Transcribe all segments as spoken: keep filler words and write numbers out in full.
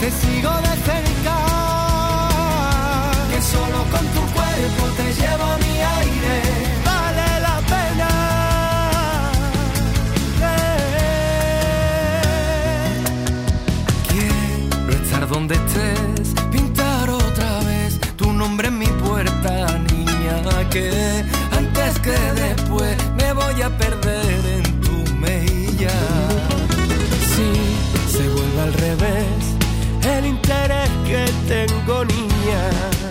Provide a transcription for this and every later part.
te sigo de cerca, que solo con tu cuerpo te llevo mi aire, vale la pena. Eh. Quiero estar donde estés, pintar otra vez tu nombre en mi puerta, niña, que antes que después me voy a perder en tu mejilla. Si se vuelve al revés el interés que tengo, niña,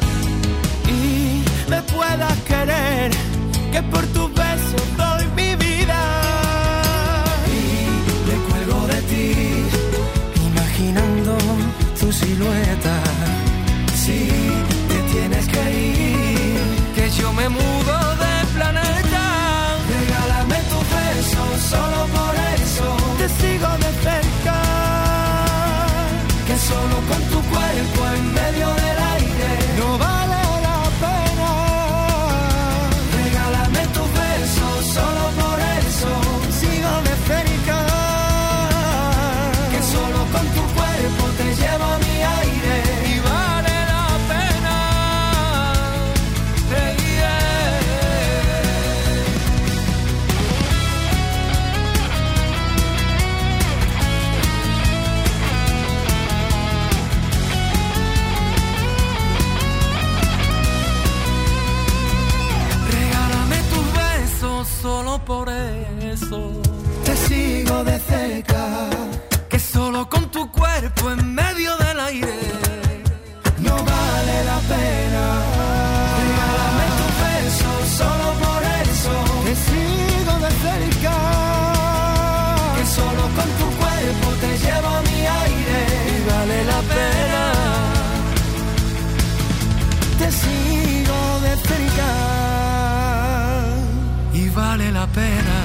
y me puedas querer, que por tus besos doy mi vida. Y me cuelgo de ti, imaginando tu silueta. Si te tienes que ir, que yo me mudo de planeta. Regálame tus besos, solo por eso te sigo de cerca, que solo con tu cuerpo en medio del aire no vale la pena. Regálame tus besos, solo por eso sigo de cerca, que solo con tu cuerpo te llevo mi aire y vale la pena. Hey, solo por eso te sigo de cerca, que solo con tu cuerpo en medio del aire no vale la pena. Regálame tus besos, solo por eso te sigo de cerca, que solo con tu cuerpo te llevo mi aire y vale la pena. Te sigo de cerca y vale la pena.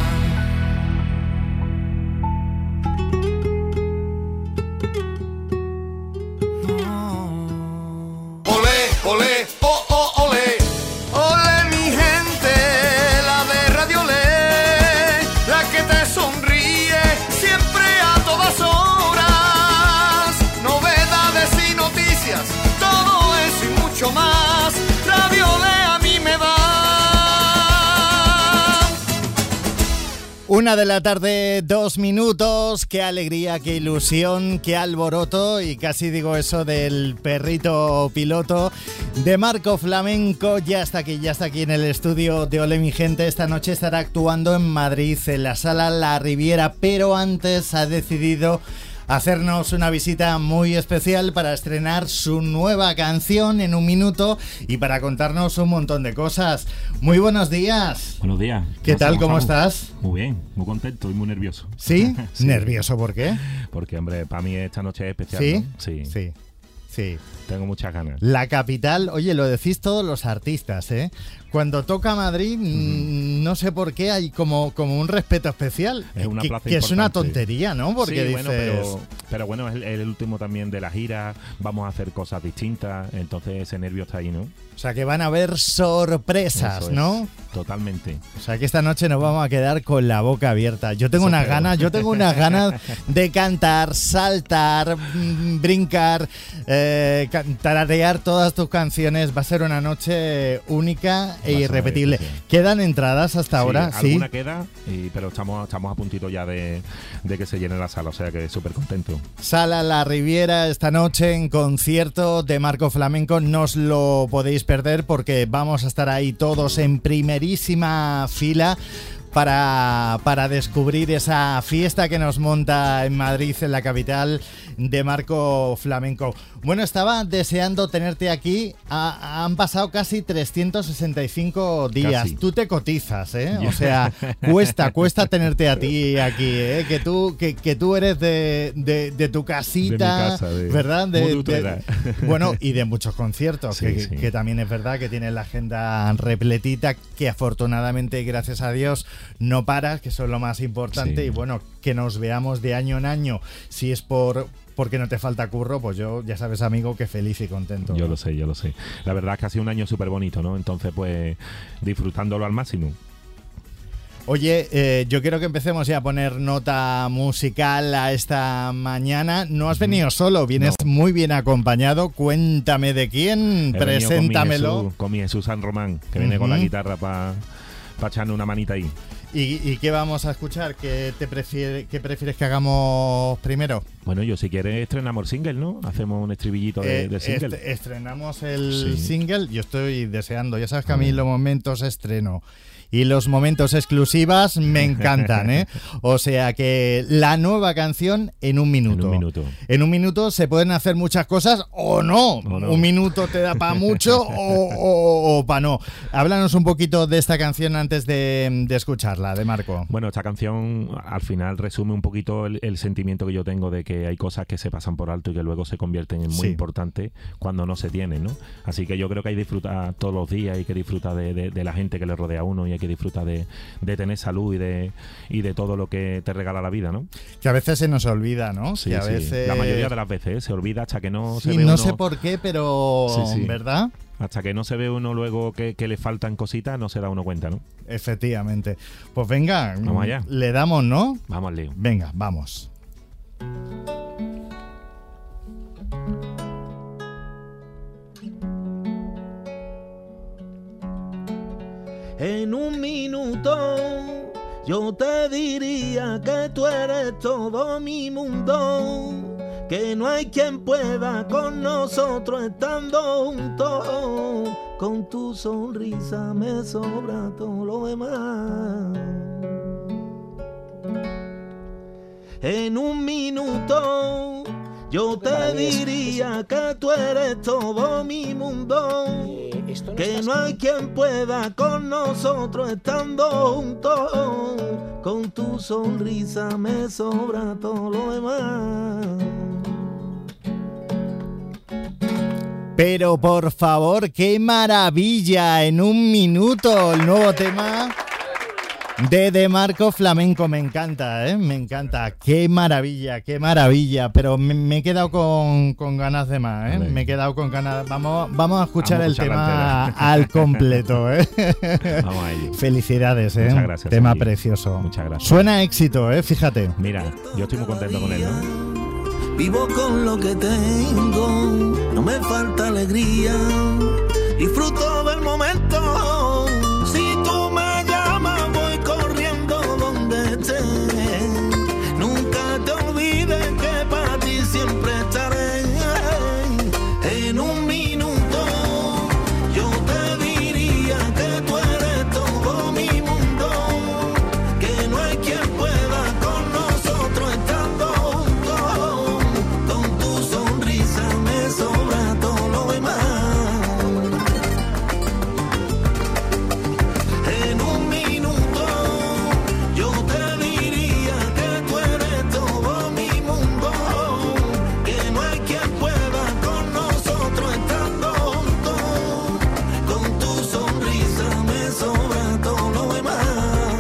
No. Olé, olé, oh, oh, olé. Olé mi gente, la de Radio Olé, la que te sonríe siempre a todas horas. Novedades y noticias, todo eso y mucho más. Radio Olé a mí me da. Una de la tarde, dos minutos. Qué alegría, qué ilusión, qué alboroto. Y casi digo eso del perrito piloto de Marco Flamenco. Ya está aquí, ya está aquí en el estudio de Olé mi gente. Esta noche estará actuando en Madrid, en la Sala La Riviera. Pero antes ha decidido hacernos una visita muy especial para estrenar su nueva canción en un minuto y para contarnos un montón de cosas. Muy buenos días. Buenos días. ¿Qué tal? ¿Cómo estás? Muy bien, muy contento y muy nervioso. ¿Sí? Sí. ¿Nervioso por qué? Porque, hombre, para mí esta noche es especial, ¿Sí? ¿no? Sí. Sí. Sí. Tengo muchas ganas. La capital, oye, lo decís todos los artistas, ¿eh? Cuando toca Madrid, mm, no sé por qué hay como, como un respeto especial. Es una que, plaza que es una importante. tontería, ¿no? Porque sí, dices... bueno, pero, pero bueno, es el, el último también de la gira. Vamos a hacer cosas distintas. Entonces ese nervio está ahí, ¿no? O sea, que van a haber sorpresas, Eso es, ¿no? Totalmente. O sea, que esta noche nos vamos a quedar con la boca abierta. Yo tengo Eso unas creo. ganas, yo tengo unas ganas de cantar, saltar, mm, brincar, eh, can- tararear todas tus canciones. Va a ser una noche única e ser irrepetible. especial. ¿Quedan entradas hasta ahora? Sí, Sí. alguna queda, y, pero estamos, estamos a puntito ya de, de que se llene la sala. O sea que súper contento. Sala La Riviera esta noche en concierto de Marco Flamenco. No os lo podéis perder porque vamos a estar ahí todos en primerísima fila para, para descubrir esa fiesta que nos monta en Madrid, en la capital de Marco Flamenco. Bueno, estaba deseando tenerte aquí. Ha- han pasado casi trescientos sesenta y cinco días. Casi. Tú te cotizas, ¿eh? Ya. O sea, cuesta, cuesta tenerte a ti aquí, ¿eh? Que tú, que, que tú eres de, de, de tu casita, De mi casa, de- ¿verdad? De, muy de tu de- edad. bueno, y de muchos conciertos, Sí, que, sí. que también es verdad que tienes la agenda repletita, que afortunadamente, gracias a Dios, no paras, que eso es lo más importante. Sí. Y bueno, que nos veamos de año en año, si es por porque no te falta curro, pues yo, ya sabes, amigo, que feliz y contento. Yo ¿no? lo sé, yo lo sé. La verdad es que ha sido un año súper bonito, ¿no? Entonces, pues, disfrutándolo al máximo. Oye, eh, yo quiero que empecemos ya a poner nota musical a esta mañana. No has venido solo, vienes no. muy bien acompañado. Cuéntame de quién, He preséntamelo. Con mi, Jesús, con mi Jesús San Román, que viene uh-huh. con la guitarra para pa echarle una manita ahí. ¿Y, ¿Y qué vamos a escuchar? ¿Qué, te prefiere, ¿Qué prefieres que hagamos primero? Bueno, yo si quieres estrenamos el single, ¿no? Hacemos un estribillito de, eh, de single. Est- estrenamos el sí. single. Yo estoy deseando. Ya sabes que a uh-huh. mí los momentos estreno y los momentos exclusivas me encantan, ¿eh? O sea que la nueva canción en un minuto. En un minuto. En un minuto se pueden hacer muchas cosas o no. O no. Un minuto te da para mucho o, o, o para no. Háblanos un poquito de esta canción antes de, de escucharla, de Marco. Bueno, esta canción al final resume un poquito el, el sentimiento que yo tengo de que hay cosas que se pasan por alto y que luego se convierten en muy sí. importantes cuando no se tienen, ¿no? Así que yo creo que hay que disfrutar todos los días, hay que disfrutar de, de, de la gente que le rodea a uno y hay que disfrutar de, de tener salud y de y de todo lo que te regala la vida, ¿no? Que a veces se nos olvida, ¿no? Sí, que a sí. veces... La mayoría de las veces ¿eh? se olvida hasta que no sí, se ve no uno... sé por qué, pero... Sí, sí. ¿verdad? Hasta que no se ve uno luego que, que le faltan cositas, no se da uno cuenta, ¿no? Efectivamente. Pues venga, vamos allá. Le damos, ¿no? Vamos al lío. Venga, vamos. En un minuto yo te diría que tú eres todo mi mundo, que no hay quien pueda con nosotros estando juntos. Con tu sonrisa me sobra todo lo demás. En un minuto yo te diría que tú eres todo mi mundo, que no hay quien pueda con nosotros estando juntos. Con tu sonrisa me sobra todo lo demás. Pero por favor, qué maravilla, en un minuto, el nuevo tema de De Marco Flamenco. Me encanta, ¿eh? Me encanta. Qué maravilla, qué maravilla. Pero me, me he quedado con, con ganas de más, ¿eh? Vale. Me he quedado con ganas. Vamos, vamos a escuchar vamos a el tema al completo, ¿eh? Vamos a ello. Felicidades, ¿eh? Muchas gracias. Tema aquí. precioso. Muchas gracias. Suena éxito, ¿eh? Fíjate. Mira, yo estoy muy contento con él, ¿no? Vivo con lo que tengo, no me falta alegría, disfruto del momento. Si tú me llamas voy corriendo donde estés. Nunca te olvides que para ti siempre estaré. En un minuto yo te diría que tú eres todo mi mundo, que no hay quien pueda con nosotros estando juntos. Con tu sonrisa me sobra todo lo demás. En un minuto yo te diría que tú eres todo mi mundo, que no hay quien pueda con nosotros estando juntos. Con tu sonrisa me sobra todo lo demás.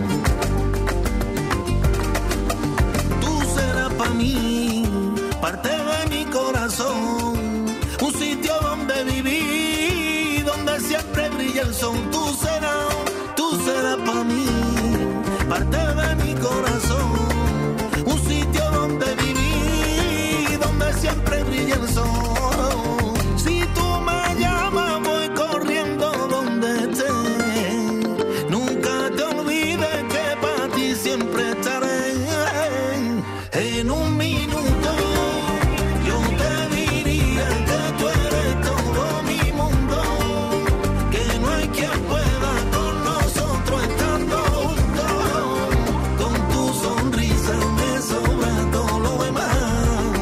Tú serás para mí parte de mi corazón, un sitio donde viví, donde siempre brilla el sol. Tú serás, tú serás para mí parte de mi corazón, un sitio donde viví, donde siempre brilla el sol. Si tú me llamas voy corriendo donde estés. Nunca te olvides que para ti siempre estaré. En un minuto yo te diría que tú eres todo mi mundo, que no hay quien pueda con nosotros estando juntos. Con tu sonrisa me sobra todo lo demás.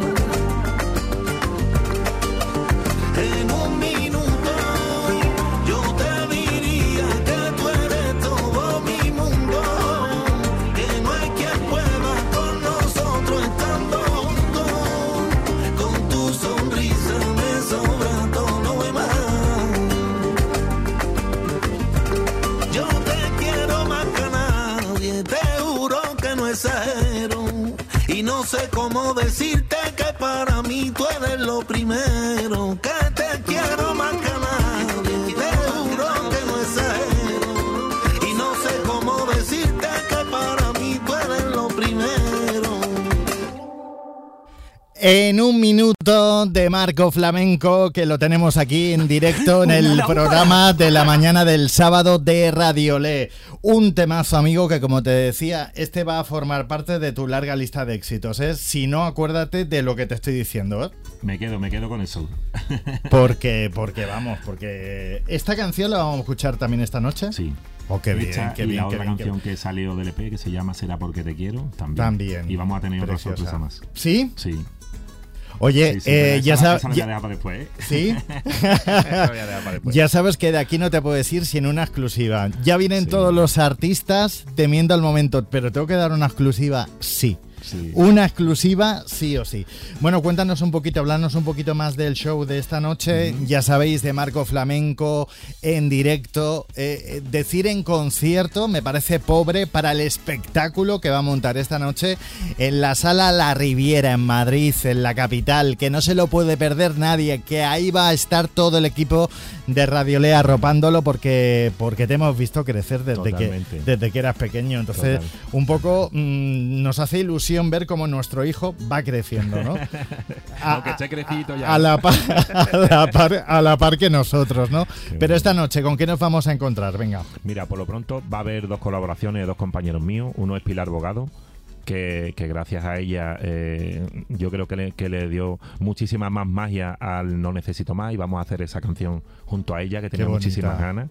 En un minuto yo te diría que tú eres todo mi mundo, que no hay quien pueda con nosotros estando juntos. Con tu sonrisa me sobra todo lo demás. Yo te quiero más que nadie, te juro que no exagero, y no sé cómo decirte que para mí tú eres lo primero. Que te quiero más que nadie, te juro que no exagero, y no sé cómo decirte En un minuto de Marco Flamenco, que lo tenemos aquí en directo en el programa de la mañana del sábado de Radiolé. Un temazo, amigo, que como te decía, este va a formar parte de tu larga lista de éxitos, ¿eh? Si no, acuérdate de lo que te estoy diciendo, ¿eh? Me quedo, me quedo con eso. Porque, porque vamos, porque esta canción la vamos a escuchar también esta noche. Sí. Oh, qué bien, Esta, qué y bien, la qué otra bien, canción qué... que salió del E P, que se llama Será porque te quiero, también. También. Y vamos a tener otra Preciosa. sorpresa más. ¿Sí? Sí. Oye, Sí, sí, eh, ya sabes... Esa la voy a dejar para después, ¿eh? ¿Sí? La voy a dejar para después. Ya sabes que de aquí no te puedes ir sin una exclusiva. Ya vienen Sí. todos los artistas temiendo al momento, pero tengo que dar una exclusiva, sí. Sí. Una exclusiva, sí o sí. Bueno, cuéntanos un poquito, hablarnos un poquito más del show de esta noche. Mm-hmm. Ya sabéis, de Marco Flamenco en directo. Eh, decir en concierto me parece pobre para el espectáculo que va a montar esta noche en la Sala La Riviera en Madrid, en la capital, que no se lo puede perder nadie, que ahí va a estar todo el equipo de Radiolé arropándolo porque, porque te hemos visto crecer desde que, desde que eras pequeño. Entonces, Total. un poco mmm, nos hace ilusión ver cómo nuestro hijo va creciendo, ¿no? A, Aunque esté crecidito ya. A la, par, a, la par, a la par que nosotros, ¿no? Qué Pero esta noche, ¿con qué nos vamos a encontrar? Venga. Mira, por lo pronto va a haber dos colaboraciones de dos compañeros míos. Uno es Pilar Bogado, que, que gracias a ella eh, yo creo que le, que le dio muchísima más magia al No Necesito Más, y vamos a hacer esa canción junto a ella, que tenía muchísimas ganas.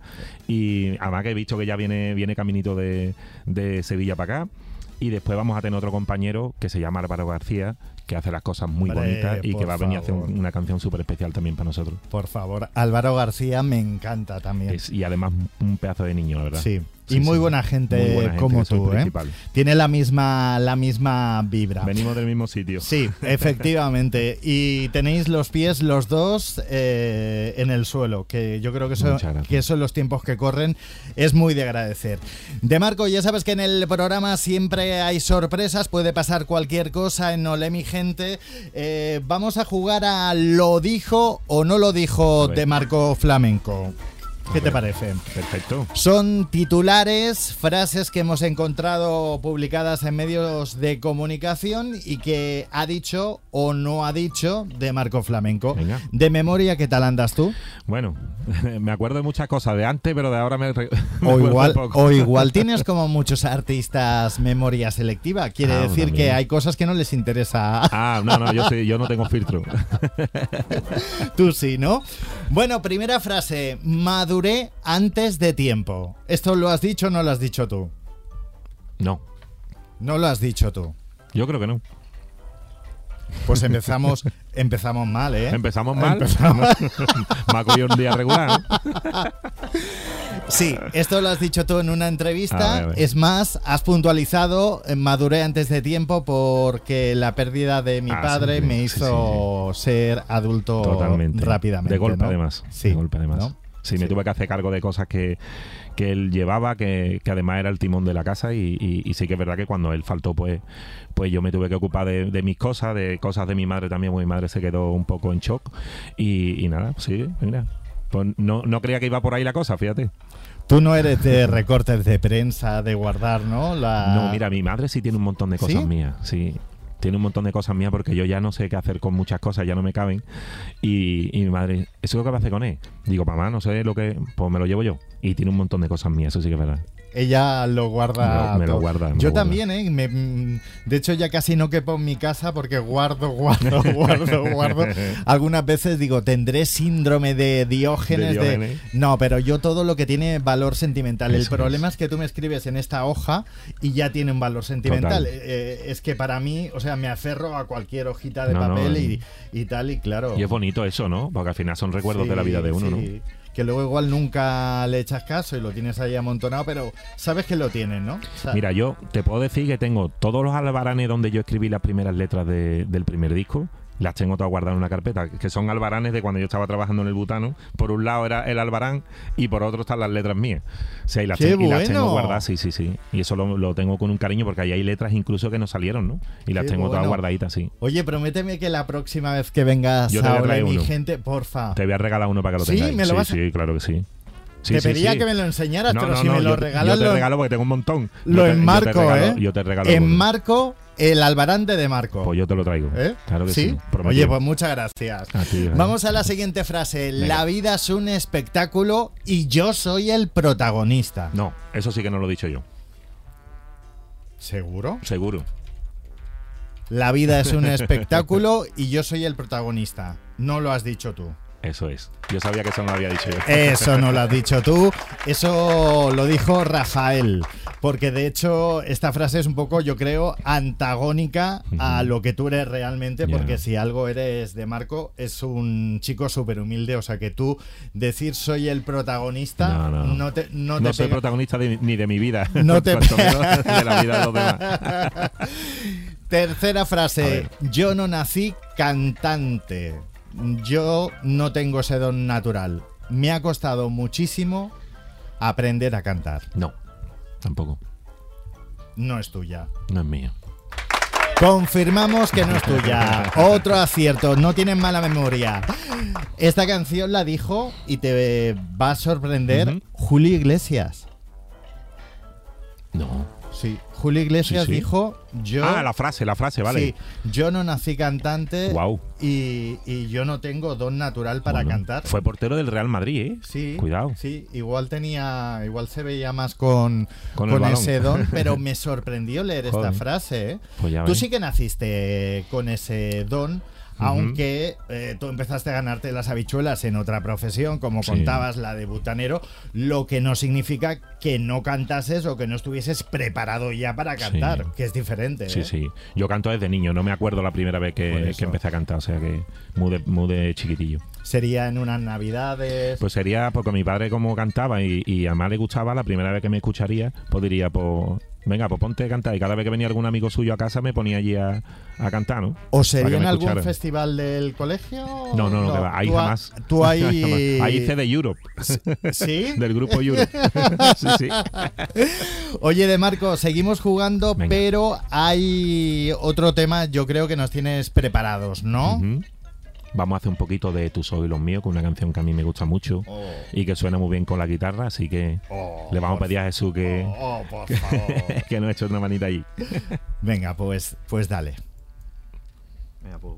Y además que he visto que ya viene, viene caminito de, de Sevilla para acá. Y después vamos a tener otro compañero que se llama Álvaro García, que hace las cosas muy Hombre, bonitas y que va a venir favor. a hacer un, una canción súper especial también para nosotros. Por favor, Álvaro García me encanta también. Es, y además un pedazo de niño, la verdad. Sí. Sí, y muy sí. buena gente, muy buena gente como tú, ¿eh? Tiene la misma, la misma vibra. Venimos del mismo sitio. Sí, efectivamente. Y tenéis los pies los dos eh, en el suelo, que yo creo que eso, que eso en los tiempos que corren es muy de agradecer. De Marco, ya sabes que en el programa siempre hay sorpresas, puede pasar cualquier cosa en Olé mi gente. Eh, vamos a jugar a lo dijo o no lo dijo de Marco Flamenco. ¿Qué te parece? Perfecto. Son titulares, frases que hemos encontrado publicadas en medios de comunicación y que ha dicho o no ha dicho de Marco Flamenco. Venga. De memoria, ¿qué tal andas tú? Bueno, me acuerdo de muchas cosas de antes, pero de ahora me, me o igual poco. O igual tienes como muchos artistas memoria selectiva. Quiere ah, decir también. que hay cosas que no les interesa. Ah, no, no, yo, sí, yo no tengo filtro. Tú sí, ¿no? Bueno, primera frase. Maduré antes de tiempo. ¿Esto lo has dicho o no lo has dicho tú? No. No lo has dicho tú. Yo creo que no. Pues empezamos empezamos mal, ¿eh? Empezamos mal. Empezamos. Me ha cogido un día regular. Sí, esto lo has dicho tú en una entrevista. A ver, a ver. Es más, has puntualizado, maduré antes de tiempo porque la pérdida de mi ah, padre sí, me sí, hizo sí, sí. ser adulto Totalmente. rápidamente. De golpe, ¿no? además. Sí. De golpe, además. ¿No? Sí, me sí. tuve que hacer cargo de cosas que, que él llevaba, que, que además era el timón de la casa, y, y, y sí que es verdad que cuando él faltó, pues, pues yo me tuve que ocupar de, de mis cosas, de cosas de mi madre también, porque mi madre se quedó un poco en shock. Y, y nada, sí, mira, pues no, no creía que iba por ahí la cosa, fíjate. Tú no eres de recortes de prensa, de guardar, ¿no? La... No, mira, mi madre sí tiene un montón de cosas ¿Sí? mías, sí. Tiene un montón de cosas mías porque yo ya no sé qué hacer con muchas cosas, ya no me caben. Y, y mi madre, ¿eso es lo que va a hacer con él? Digo, mamá, no sé lo que... Pues me lo llevo yo. Y tiene un montón de cosas mías, eso sí que es verdad. Ella lo guarda. Me lo, me lo guarda. Me yo lo también, ¿eh? Me, de hecho, ya casi no quepo en mi casa porque guardo, guardo, guardo, guardo. Algunas veces digo, tendré síndrome de Diógenes. De Diógenes. De... No, pero yo todo lo que tiene valor sentimental. Eso El problema es. es que tú me escribes en esta hoja y ya tiene un valor sentimental. Eh, es que para mí, o sea, me aferro a cualquier hojita de no, papel no, y, y tal, y claro. Y es bonito eso, ¿no? Porque al final son recuerdos sí, de la vida de uno, sí. ¿no? Que luego igual nunca le echas caso y lo tienes ahí amontonado, pero sabes que lo tienes, ¿no? O sea, mira, yo te puedo decir que tengo todos los albaranes donde yo escribí las primeras letras de, del primer disco. Las tengo todas guardadas en una carpeta, que son albaranes de cuando yo estaba trabajando en el Butano. Por un lado era el albarán y por otro están las letras mías. O sea, y las, ¡Qué te- y bueno! las tengo guardadas, sí, sí, sí. Y eso lo, lo tengo con un cariño porque ahí hay letras incluso que no salieron, ¿no? Y las ¡Qué tengo bueno! todas guardaditas, sí. Oye, prométeme que la próxima vez que vengas Yo te voy a a traer Olé mi uno. gente, porfa. Te voy a regalar uno para que lo ¿Sí? tengáis. ¿Me lo sí, vas a- sí, claro que sí. Sí, te sí, pedía sí. que me lo enseñaras, No, pero no, si no, me lo yo, regalas yo te lo, regalo porque tengo un montón. lo Yo te- enmarco, yo te regalo, ¿eh? Yo te regalo. Enmarco el Albarante de Marco. Pues yo te lo traigo. ¿Eh? Claro que sí. ¿Sí? Prometido. Oye, pues muchas gracias. A ti, Vamos a la siguiente frase. Venga. La vida es un espectáculo y yo soy el protagonista. No, eso sí que no lo he dicho yo. ¿Seguro? Seguro. La vida es un espectáculo y yo soy el protagonista. No lo has dicho tú. Eso es. Yo sabía que eso no lo había dicho yo. Eso no lo has dicho tú. Eso lo dijo Rafael. Porque de hecho esta frase es un poco, yo creo, antagónica a Ujú. lo que tú eres realmente. Ya. Porque si algo eres de Marco, es un chico súper humilde. O sea que tú decir soy el protagonista No, no. no te no, No te soy pega. protagonista de- ni de mi vida. No te cuanto menos de la vida de los demás. Tercera A frase. ver. Yo no nací cantante. Yo no tengo ese don natural. Me ha costado muchísimo aprender a cantar. No, tampoco. No es tuya. No es mío. Confirmamos que no es tuya. Otro acierto. No tienes mala memoria. Esta canción la dijo, y te va a sorprender, Ujú. Julio Iglesias. No. Sí. Julio Iglesias Sí, sí. dijo yo... Ah, la frase, la frase, vale. Sí, yo no nací cantante. Guau. y, y yo no tengo don natural para Bueno, cantar. Fue portero del Real Madrid, ¿eh? Sí, Cuidado. Sí, igual tenía, igual se veía más con, Con con, el balón. ese don, pero me sorprendió leer esta Joder. frase. ¿eh? Pues ya Tú ves. sí que naciste con ese don. Aunque eh, tú empezaste a ganarte las habichuelas en otra profesión, como Sí. contabas, la de butanero, lo que no significa que no cantases o que no estuvieses preparado ya para cantar, Sí. que es diferente. Sí, ¿eh? sí. Yo canto desde niño, no me acuerdo la primera vez Por que, eso. que empecé a cantar, o sea que muy de, muy de chiquitillo. Sería en unas navidades. Pues sería porque mi padre como cantaba y, y a más le gustaba, la primera vez que me escucharía, pues diría, pues venga, pues ponte a cantar. Y cada vez que venía algún amigo suyo a casa me ponía allí a, a cantar, ¿no? ¿O Para sería que en me algún escucharan. festival del colegio? No, no, no, que va, ahí tú, jamás. a- Tú ahí... Ahí hice de Europe, ¿Sí? del grupo Europe. Sí, sí. Oye, de Marco, seguimos jugando, Venga. pero hay otro tema, yo creo que nos tienes preparados, ¿no? Ujú. Vamos a hacer un poquito de Tú soy los míos, con una canción que a mí me gusta mucho Oh. y que suena muy bien con la guitarra, así que Oh, le vamos a por pedir a Jesús que, Oh, por favor. que nos eche una manita ahí. Venga, pues, pues dale. Venga, pues.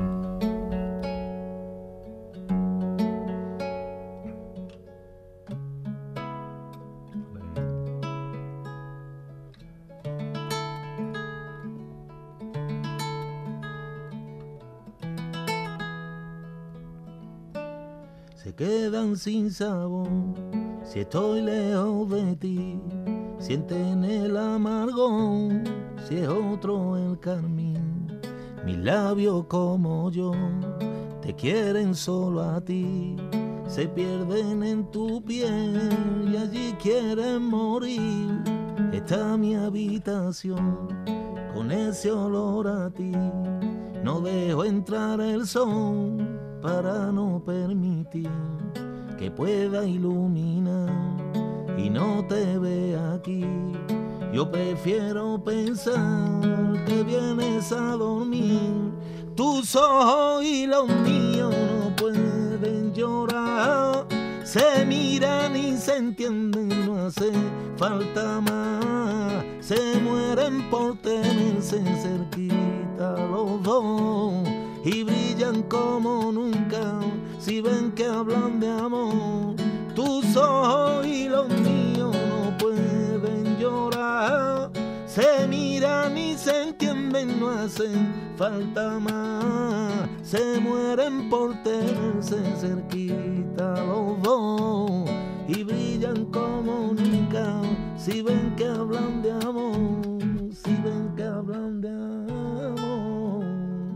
Se quedan sin sabor si estoy lejos de ti. Sienten el amargo si es otro el carmín. Mis labios como yo te quieren solo a ti. Se pierden en tu piel y allí quieren morir. Está mi habitación con ese olor a ti. No dejo entrar el sol para no permitir que pueda iluminar y no te vea aquí. Yo prefiero pensar que vienes a dormir. Tus ojos y los míos no pueden llorar. Se miran y se entienden, no hace falta más. Se mueren por tenerse cerquita los dos y brillan como nunca si ven que hablan de amor. Tus ojos y los míos no pueden llorar. Se miran y se entienden, no hacen falta más. Se mueren por tenerse cerquita los dos y brillan como nunca si ven que hablan de amor, si ven que hablan de amor.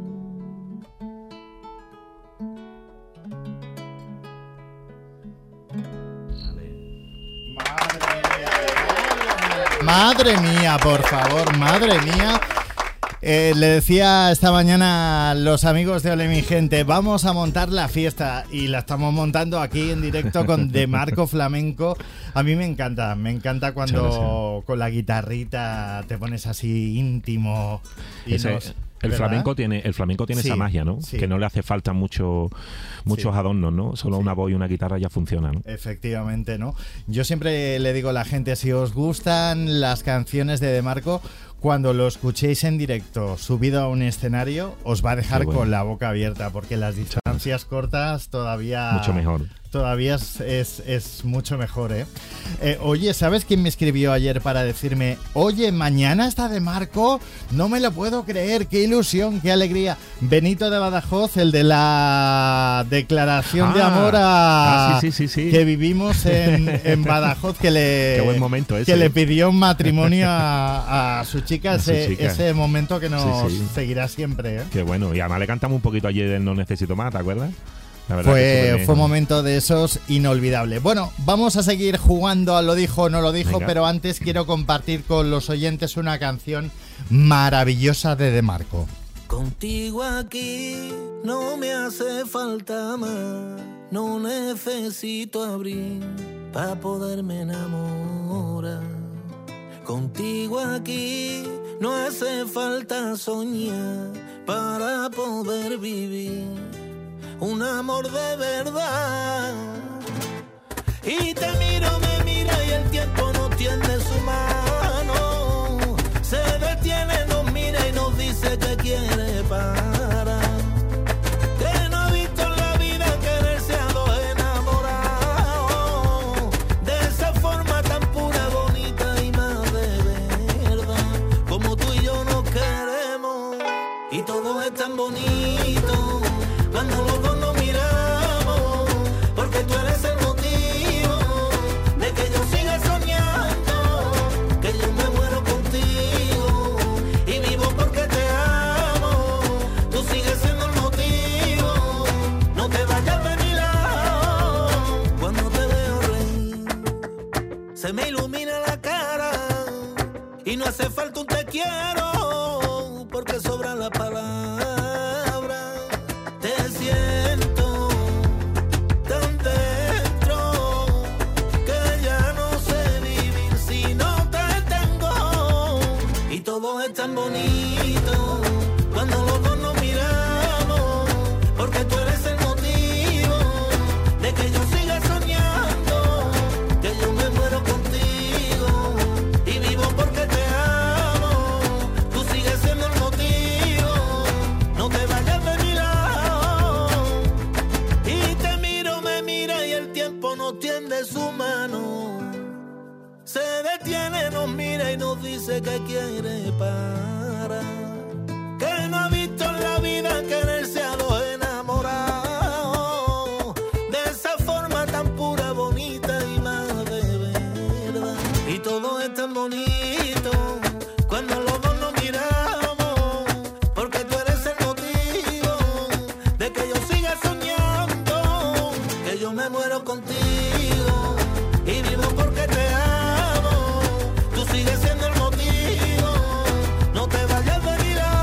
Madre mía, por favor, madre mía. Eh, le decía esta mañana a los amigos de Ole mi gente, vamos a montar la fiesta y la estamos montando aquí en directo con De Marco Flamenco. A mí me encanta, me encanta cuando Muchas con la guitarrita te pones así íntimo y Ese, nos- El ¿verdad? flamenco tiene, el flamenco tiene Sí, esa magia, ¿no? sí. Que no le hace falta mucho, muchos Sí. adornos, ¿no? Solo Sí. una voz y una guitarra ya funciona, ¿no? Efectivamente, ¿no? Yo siempre le digo a la gente, si os gustan las canciones de De Marco, cuando lo escuchéis en directo, subido a un escenario, os va a dejar Qué bueno. con la boca abierta, porque las distancias cortas todavía... Mucho mejor. Todavía es, es, es mucho mejor, ¿eh? ¿eh? Oye, ¿sabes quién me escribió ayer para decirme, oye, mañana está De Marco? No me lo puedo creer, qué ilusión, qué alegría. Benito de Badajoz, el de la declaración Ah, de amor a... ah, sí, sí, sí, sí. que vivimos en, en Badajoz, que le... Qué buen momento ese. Que le pidió matrimonio a, a su chica, A su ese, chica. ese momento que nos Sí, sí. seguirá siempre, ¿eh? Qué bueno. Y además le cantamos un poquito ayer el No Necesito Más, ¿te acuerdas? La verdad que Fue, súper fue un bien. momento de esos inolvidable. Bueno, vamos a seguir jugando a lo dijo o no lo dijo, Venga. pero antes quiero compartir con los oyentes una canción maravillosa de De Marco. Contigo aquí no me hace falta más, no necesito abrir para poderme enamorar. Contigo aquí no hace falta soñar para poder vivir un amor de verdad. Y te miro, me mira y el tiempo no tiende su mano. Se detiene, nos mira y nos dice que quiere parar. Que no ha visto en la vida quererse a dos enamorados. De esa forma tan pura, bonita y más de verdad. Como tú y yo nos queremos. Y todo es tan bonito cuando los dos nos miramos. Porque tú eres el motivo de que yo siga soñando, que yo me muero contigo y vivo porque te amo. Tú sigues siendo el motivo, no te vayas de mi lado. Cuando te veo reír, se me ilumina la cara y no hace falta un te quiero, porque sobran las palabras. Te siento tan dentro que ya no sé vivir si no te tengo. Y todo es tan bonito cuando los dos nos miramos, porque tú eres el motivo de que yo siga soñando, que yo me muero contigo y vivo porque te amo. Tú sigues siendo el motivo, no te vayas de mi lado. Y te miro, me mira y el tiempo no tiende su mano. Se detiene, nos mira y nos dice que quiere parar. Que no ha visto en la vida quererse a dos enamorados. De esa forma tan pura, bonita y más de verdad. Y todo es tan bonito cuando los dos nos miramos, porque tú eres el motivo de que yo siga soñando, que yo me muero contigo y vivo porque te amo. Tú sigues siendo el motivo, no te vayas de mi lado.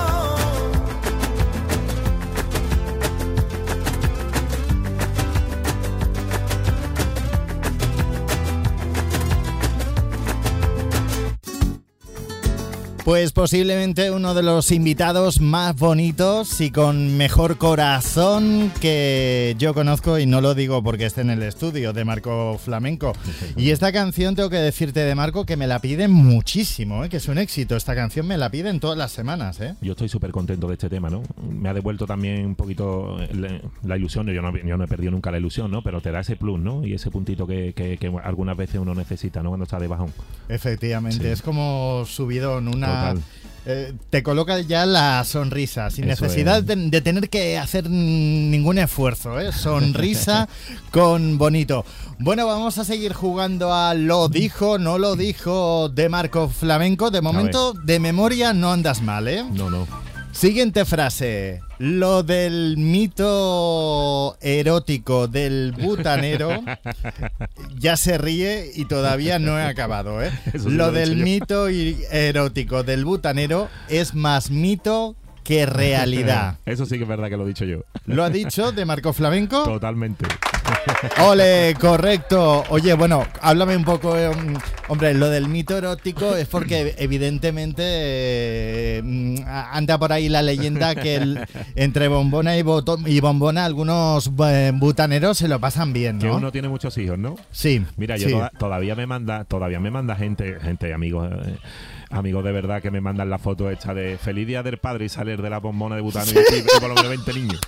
Pues posiblemente uno de los invitados más bonitos y con mejor corazón que yo conozco, y no lo digo porque esté en el estudio, De Marco Flamenco. Y esta canción, tengo que decirte, De Marco, que me la piden muchísimo, ¿eh? Que es un éxito. Esta canción me la piden todas las semanas, ¿eh? Yo estoy súper contento de este tema, ¿no? Me ha devuelto también un poquito la, la ilusión. Yo no, yo no he perdido nunca la ilusión, ¿no? Pero te da ese plus, ¿no? Y ese puntito que, que, que algunas veces uno necesita, ¿no? Cuando está de bajón. Efectivamente, Sí. es como subidón, una... Total. Eh, te coloca ya la sonrisa, sin Eso necesidad es. de, de tener que hacer ningún esfuerzo, ¿eh? Sonrisa con bonito. Bueno, vamos a seguir jugando a lo dijo, no lo dijo De Marco Flamenco. De momento, de memoria no andas mal, ¿eh? No, no. Siguiente frase. Lo del mito erótico del butanero ya se ríe y todavía no he acabado, ¿eh? Eso sí Lo lo he del dicho yo. mito y- erótico del butanero es más mito que realidad. Eso sí que es verdad que lo he dicho yo. ¿Lo ha dicho De Marco Flamenco? Totalmente. Ole, correcto. Oye, bueno, háblame un poco, eh, hombre, lo del mito erótico es porque evidentemente eh, anda por ahí la leyenda que el, entre bombona y, boto, y bombona algunos eh, butaneros se lo pasan bien, ¿no? Que uno tiene muchos hijos, ¿no? Sí. Mira, yo sí. toda, todavía me manda, todavía me manda gente, gente, amigos, eh, amigos de verdad que me mandan la foto hecha de feliz día del padre y salir de la bombona de butano y, y por lo menos veinte niños.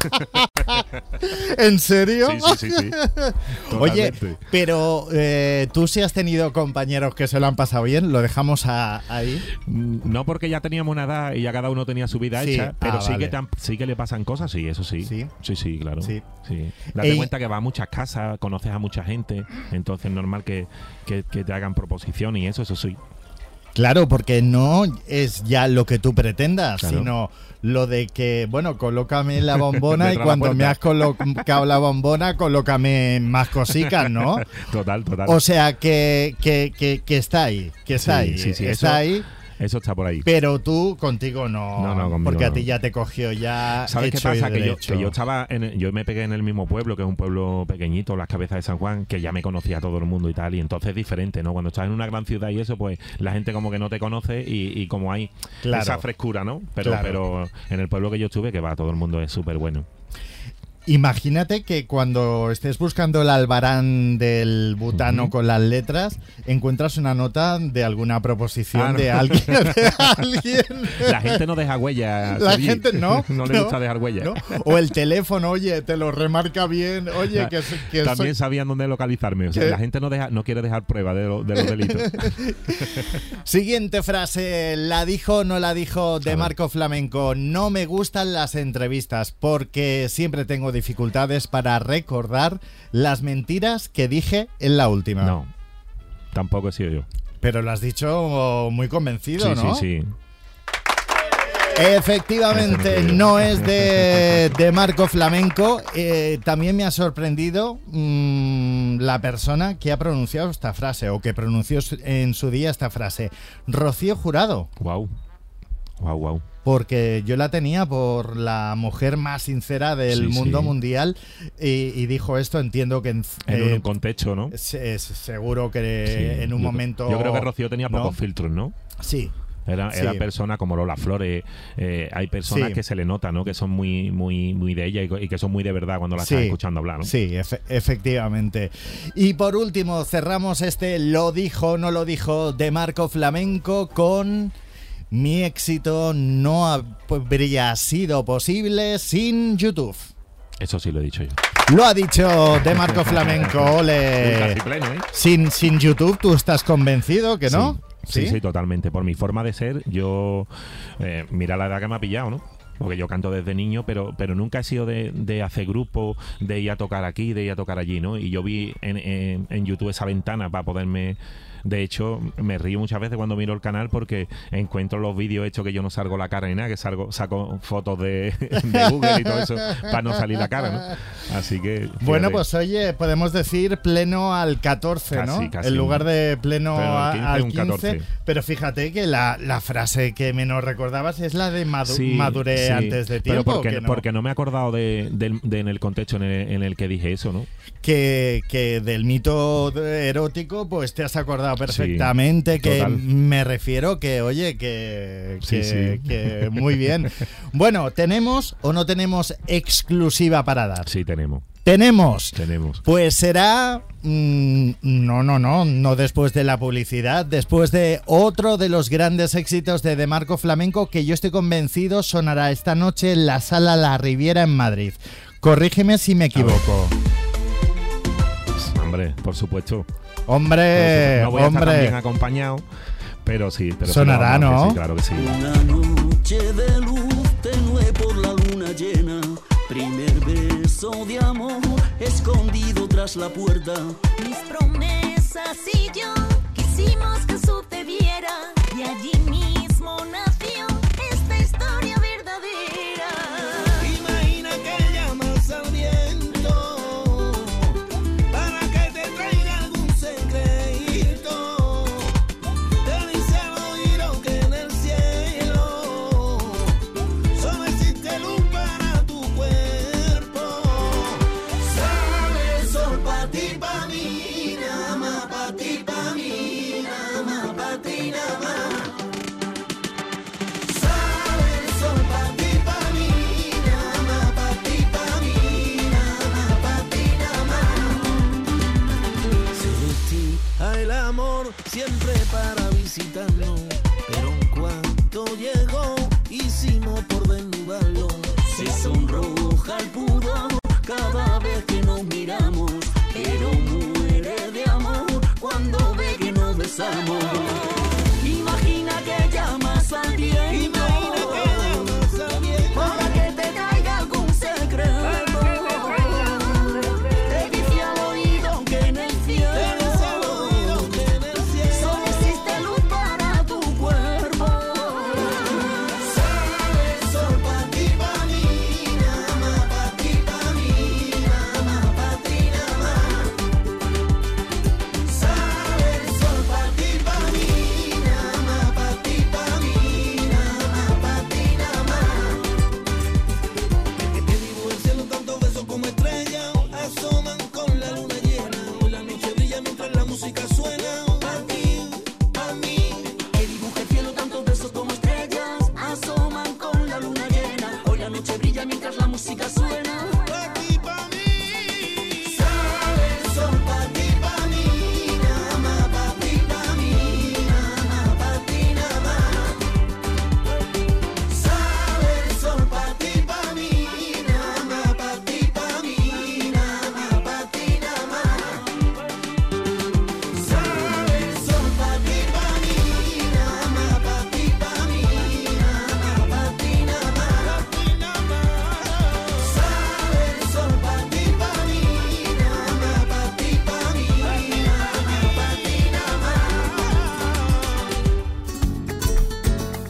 ¿En serio? Sí, sí, sí, sí. Oye, Totalmente. pero eh, tú sí has tenido compañeros que se lo han pasado bien, lo dejamos a, ahí. No, porque ya teníamos una edad y ya cada uno tenía su vida Sí. hecha, pero Ah, sí, vale. que te han- sí que le pasan cosas, sí, eso sí. Sí. Sí, sí, claro. Sí. Sí. Date Ey. cuenta que vas a muchas casas, conoces a mucha gente, entonces es normal que, que, que te hagan proposiciones y eso, eso sí. Claro, porque no es ya lo que tú pretendas, Claro. sino lo de que, bueno, colócame la bombona y Detrás de la cuando me puerta. has colocado la bombona, colócame más cositas, ¿no? Total, total. O sea, que, que, que, que está ahí, que está Sí, ahí, sí, sí, está eso- ahí, Eso está por ahí. pero tú contigo no, No, no, conmigo porque a no. ti ya te cogió ya ¿Sabes qué hecho y pasa? Que yo, derecho. que yo estaba en el- yo me pegué en el mismo pueblo, que es un pueblo pequeñito, Las Cabezas de San Juan, que ya me conocía todo el mundo y tal, y entonces es diferente, ¿no? Cuando estás en una gran ciudad y eso, pues la gente como que no te conoce y, y como hay Claro. esa frescura, ¿no? Pero, Claro. pero en el pueblo que yo estuve, que va, todo el mundo es súper bueno. Imagínate que cuando estés buscando el albarán del butano Ujú. con las letras, encuentras una nota de alguna proposición Ah, no. de alguien. De alguien. La gente no deja huella. La Sergi. gente no. No le gusta dejar huella. ¿no? O el teléfono, oye, te lo remarca bien. Oye, que, so- que También soy- sabían dónde localizarme. O sea, ¿Qué? la gente no deja, no quiere dejar prueba de, lo- de los delitos. Siguiente frase, la dijo o no la dijo de ver. Marco Flamenco. No me gustan las entrevistas porque siempre tengo dificultades para recordar las mentiras que dije en la última. No, tampoco he sido yo. Pero lo has dicho muy convencido, Sí, ¿no? sí, sí. Efectivamente, Ese no no es de, de Marco Flamenco. Eh, también me ha sorprendido mmm, la persona que ha pronunciado esta frase o que pronunció su- en su día esta frase. Rocío Jurado. Wow. Wow, wow. Porque yo la tenía por la mujer más sincera del Sí, mundo sí. mundial y, y dijo esto, entiendo que en, En eh, un contexto, ¿no? es- es seguro que Sí. en un Yo- momento... Yo creo que Rocío tenía ¿no? pocos filtros, ¿no? Sí. Era, Sí. era persona como Lola Flores. eh, hay personas Sí. que se le nota, ¿no? Que son muy, muy, muy de ella y, co- y que son muy de verdad cuando la Sí. estás escuchando hablar, ¿no? Sí, efe- efectivamente. Y por último, cerramos este Lo dijo, no lo dijo de Marco Flamenco con mi éxito no habría sido posible sin YouTube. Eso sí lo he dicho yo. Lo ha dicho de Marco Flamenco, ole. Casi pleno, ¿eh? Sin, sin YouTube, ¿tú estás convencido que no? Sí, sí, sí, totalmente. Por mi forma de ser, yo... eh, mira la edad que me ha pillado, ¿no? Porque yo canto desde niño, pero pero nunca he sido de, de hacer grupo, de ir a tocar aquí, de ir a tocar allí, ¿no? Y yo vi en, en, en YouTube esa ventana para poderme... De hecho, me río muchas veces cuando miro el canal porque encuentro los vídeos hechos que yo no salgo la cara ni nada, que salgo saco fotos de, de Google y todo eso para no salir la cara, ¿no? Así que... Bueno, fíjate. pues oye, podemos decir pleno al catorce, Casi, ¿no? casi. En lugar de pleno Pero a- al quince, al un quince. catorce. Pero fíjate que la, la frase que menos recordabas es la de madu- Sí, maduré sí, antes de pero tiempo. porque, que no? porque no me he acordado de, del- de en el contexto en el, en el que dije eso, ¿no? Que, que del mito de- erótico, pues te has acordado perfectamente. Que total. me refiero que, oye, que, Sí, que, sí. que muy bien. Bueno, ¿tenemos o no tenemos exclusiva para dar? Sí, tenemos, Tenemos. tenemos. Pues será... mm, no, no, no, no después de la publicidad, después de otro de los grandes éxitos de De Marco Flamenco que yo estoy convencido sonará esta noche en la Sala La Riviera en Madrid. Corrígeme si me equivoco. Hombre, por supuesto. Hombre, no voy a estar tan bien hombre. acompañado, pero sí. Pero sí Sonará, lo vamos a ¿no? hacer, sí, claro que sí. Una noche de luz tenue por la luna llena, primer beso de amor escondido tras la puerta. Mis promesas y yo quisimos que sucediera y allí mismo nació esta historia verdadera. Imagina que llamas al viento para que te traiga algún secreto. Te dice al oído que en el cielo solo existe luz para tu cuerpo. Sale el sol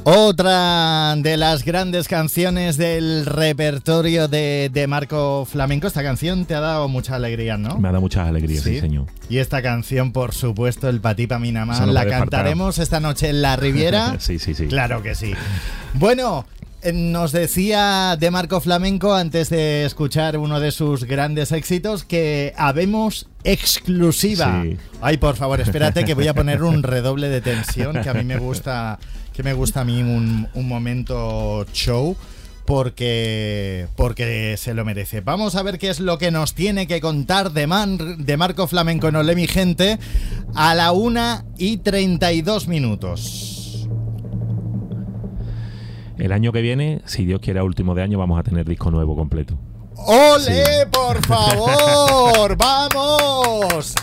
Otra de las grandes canciones del repertorio de, de Marco Flamenco. Esta canción te ha dado mucha alegría, ¿no? Me ha dado muchas alegrías, sí, sí señor. Y esta canción, por supuesto, el Patí pa' mi namá, no la cantaremos faltar. Esta noche en la Riviera. Sí, sí, sí. Claro que sí. Bueno, nos decía de Marco Flamenco, antes de escuchar uno de sus grandes éxitos, que habemos exclusiva. Sí. Ay, por favor, espérate que voy a poner un redoble de tensión, que a mí me gusta, que me gusta a mí un, un momento show, porque, porque se lo merece. Vamos a ver qué es lo que nos tiene que contar de, Man, de Marco Flamenco en Olé mi gente a la una y treinta y dos minutos. El año que viene, si Dios quiere a último de año, vamos a tener disco nuevo completo. ¡Ole, sí. Por favor! ¡Vamos!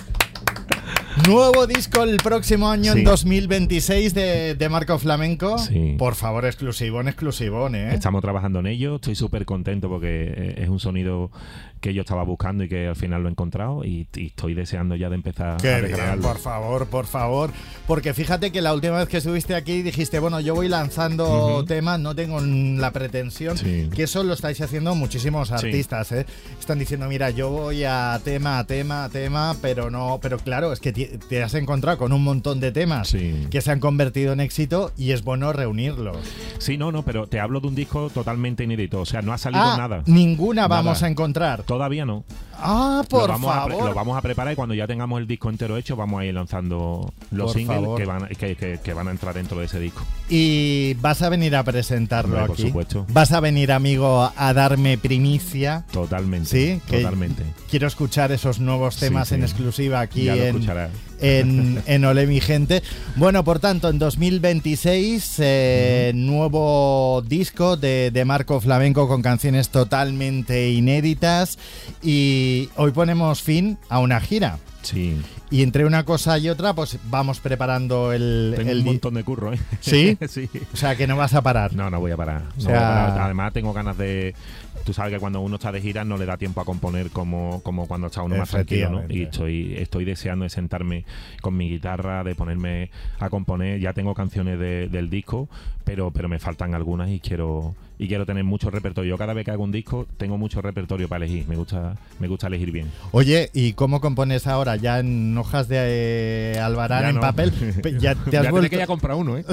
Nuevo disco el próximo año, sí. En dos mil veintiséis de, de Marco Flamenco. Sí. Por favor, exclusivón, exclusivón, ¿eh? Estamos trabajando en ello. Estoy súper contento porque es un sonido que yo estaba buscando y que al final lo he encontrado y, y estoy deseando ya de empezar Qué a descargarlo. Bien, por favor, por favor. Porque fíjate que la última vez que estuviste aquí dijiste, bueno, yo voy lanzando uh-huh. temas, no tengo la pretensión, sí. Que eso lo estáis haciendo muchísimos artistas, sí. ¿eh? Están diciendo, mira, yo voy a tema, a tema, a tema, pero no, pero claro, es que te, te has encontrado con un montón de temas sí. Que se han convertido en éxito y es bueno reunirlos. Sí, no, no, pero te hablo de un disco totalmente inédito, o sea, no ha salido ah, nada. Ninguna nada. Vamos a encontrar. Todavía no. Ah, por lo vamos favor. A pre- lo vamos a preparar y cuando ya tengamos el disco entero hecho vamos a ir lanzando los por singles que van, que, que, que van a entrar dentro de ese disco. Y vas a venir a presentarlo Hombre, aquí. Por supuesto. Vas a venir, amigo, a darme primicia. Totalmente. Sí, totalmente. Quiero escuchar esos nuevos temas sí, sí. en exclusiva aquí ya en, en, en Olé mi gente. Bueno, por tanto, en dos mil veintiséis, eh, uh-huh. nuevo disco de, de Marco Flamenco con canciones totalmente inéditas y hoy ponemos fin a una gira. Sí. Y entre una cosa y otra, pues vamos preparando el... Tengo el un montón de curro, ¿eh? ¿Sí? Sí. O sea, que no vas a parar. No, no voy a parar. No o sea... voy a parar. Además, tengo ganas de... Tú sabes que cuando uno está de gira no le da tiempo a componer como, como cuando está uno más tranquilo, ¿no? Y estoy, estoy deseando de sentarme con mi guitarra, de ponerme a componer. Ya tengo canciones de, del disco, pero, pero me faltan algunas y quiero... Y quiero tener mucho repertorio. Yo cada vez que hago un disco tengo mucho repertorio para elegir. Me gusta, me gusta elegir bien. Oye, ¿y cómo compones ahora? ¿Ya en hojas de eh, albarán, en no. papel? Ya te has ya vuelto... que ya comprar uno, ¿eh?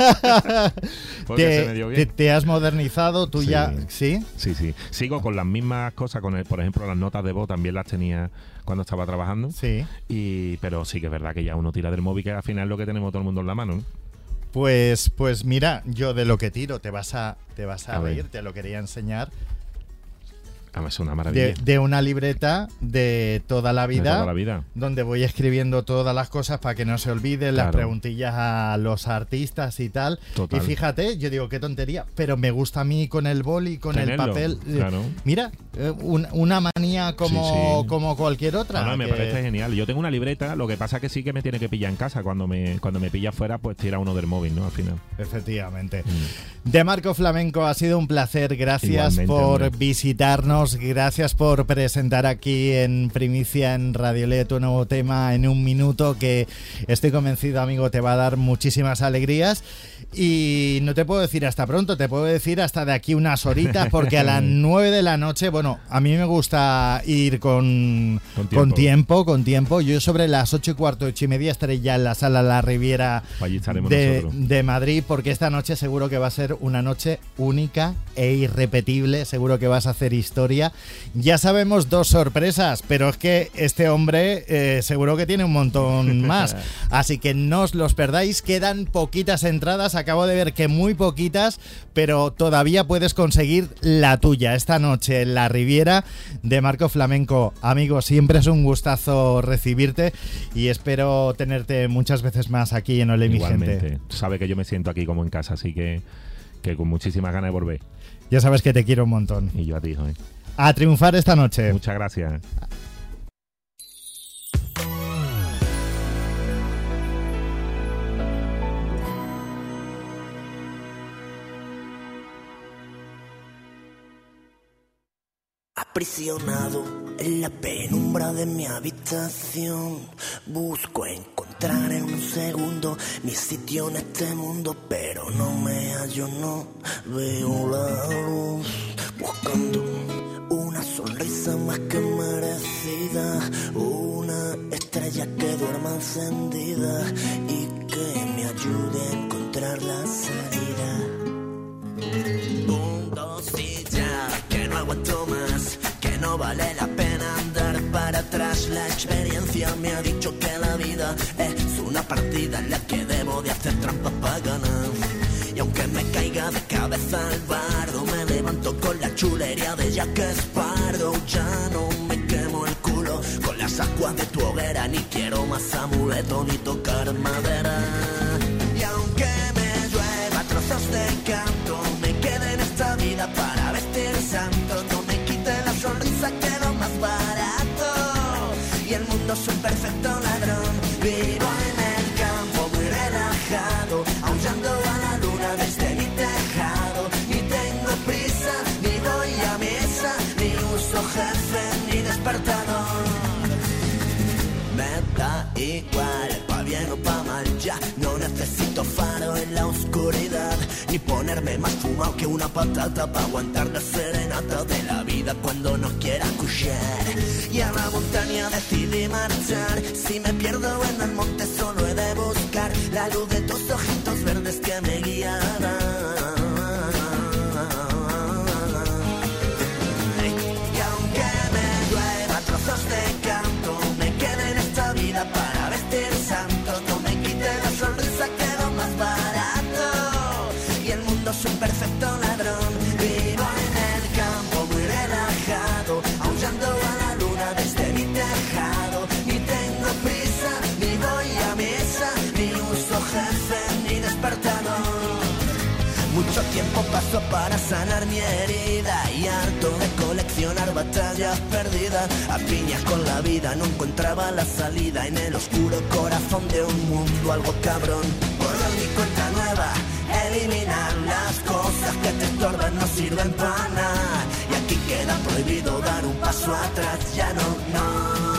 te, se me dio bien. Te, te has modernizado, tú sí. ya... ¿Sí? Sí, sí. Sigo con las mismas cosas. Con el, por ejemplo, las notas de voz también las tenía cuando estaba trabajando. Sí. Y, pero sí que es verdad que ya uno tira del móvil, que al final es lo que tenemos todo el mundo en la mano, ¿no? Pues, pues mira, yo de lo que tiro te vas a, te vas a, a reír, te lo quería enseñar. Ah, es una maravilla. De, de una libreta de toda la vida, de toda la vida, donde voy escribiendo todas las cosas para que no se olviden, claro. Las preguntillas a los artistas y tal. Total. Y fíjate, yo digo, qué tontería, pero me gusta a mí con el boli, con Tenerlo, el papel. Claro. Mira, un, una manía como, sí, sí. como cualquier otra. No, no, me que... parece genial. Yo tengo una libreta, lo que pasa que sí que me tiene que pillar en casa. Cuando me, cuando me pilla fuera, pues tira uno del móvil, ¿no? Al final. Efectivamente. Mm. De Marco Flamenco, ha sido un placer. Gracias Igualmente, por hombre. visitarnos. Gracias por por presentar aquí en primicia en Radio L E tu nuevo tema en un minuto, que estoy convencido, amigo, te va a dar muchísimas alegrías. Y no te puedo decir hasta pronto, te puedo decir hasta de aquí unas horitas, porque a las nueve de la noche, bueno, a mí me gusta ir con, con, tiempo. con tiempo, con tiempo. Yo sobre las ocho y cuarto, ocho y media estaré ya en la sala La Riviera de, de Madrid, porque esta noche seguro que va a ser una noche única e irrepetible, seguro que vas a hacer historia. Ya sabemos dos sorpresas, pero es que este hombre eh, seguro que tiene un montón más, así que no os los perdáis, quedan poquitas entradas, acabo de ver que muy poquitas, pero todavía puedes conseguir la tuya esta noche en La Riviera de Marco Flamenco. Amigo, siempre es un gustazo recibirte y espero tenerte muchas veces más aquí en Olé mi gente. Igualmente, tú sabes que yo me siento aquí como en casa, así que, que con muchísimas ganas de volver. Ya sabes que te quiero un montón. Y yo a ti, joder. A triunfar esta noche. Muchas gracias. Aprisionado en la penumbra de mi habitación, busco encontrar en un segundo mi sitio en este mundo, pero no me hallo, no veo la luz, buscando una sonrisa más que merecida, una estrella que duerma encendida y que me ayude a encontrar la salida. Un, dos y ya, que no aguanto más, que no vale la pena andar para atrás. La experiencia me ha dicho que la vida es una partida en la que debo de hacer trampas para ganar. Y aunque me caiga de cabeza al bardo, me levanto con la chulería de Jack Sparrow. Ya no me quemo el culo con las ascuas de tu hoguera, ni quiero más amuleto ni tocar madera. Y aunque me llueva trozos de canto, me quede en esta vida para vestir santo, no me quite la sonrisa que es lo más barato. Y el mundo es un perfecto ladrón, vivo en el campo muy relajado, aullando a la luna desde mi tejado. Ni tengo prisa, ni voy a misa, ni uso jefe, ni despertador. Me da igual, pa' bien o pa' mal, ya no necesito faro en la oscuridad, ni ponerme más fumado que una patata pa' aguantar la serenata de la vida cuando no quiera escuchar. Y a la montaña decidí marchar, si me pierdo en el monte solo he de buscar la luz de tus ojitos verdes que me guiarán. Y aunque me llueva trozos de canto, me quede en esta vida para vestir santo, no me quite la sonrisa que es lo más barato. Y el mundo es un perfecto ladrón, vivo en el campo muy relajado, aullando a la luna desde mi tejado. Ni tengo prisa, ni voy a misa, ni uso jefe, ni despertador. Mucho tiempo pasó para sanar mi herida y harto de coleccionar batallas perdidas. A piñas con la vida no encontraba la salida en el oscuro corazón de un mundo algo cabrón. Borrón y cuenta nueva, eliminar las cosas que te estorban, no sirven para nada. Y aquí queda prohibido dar un paso atrás, ya no, no.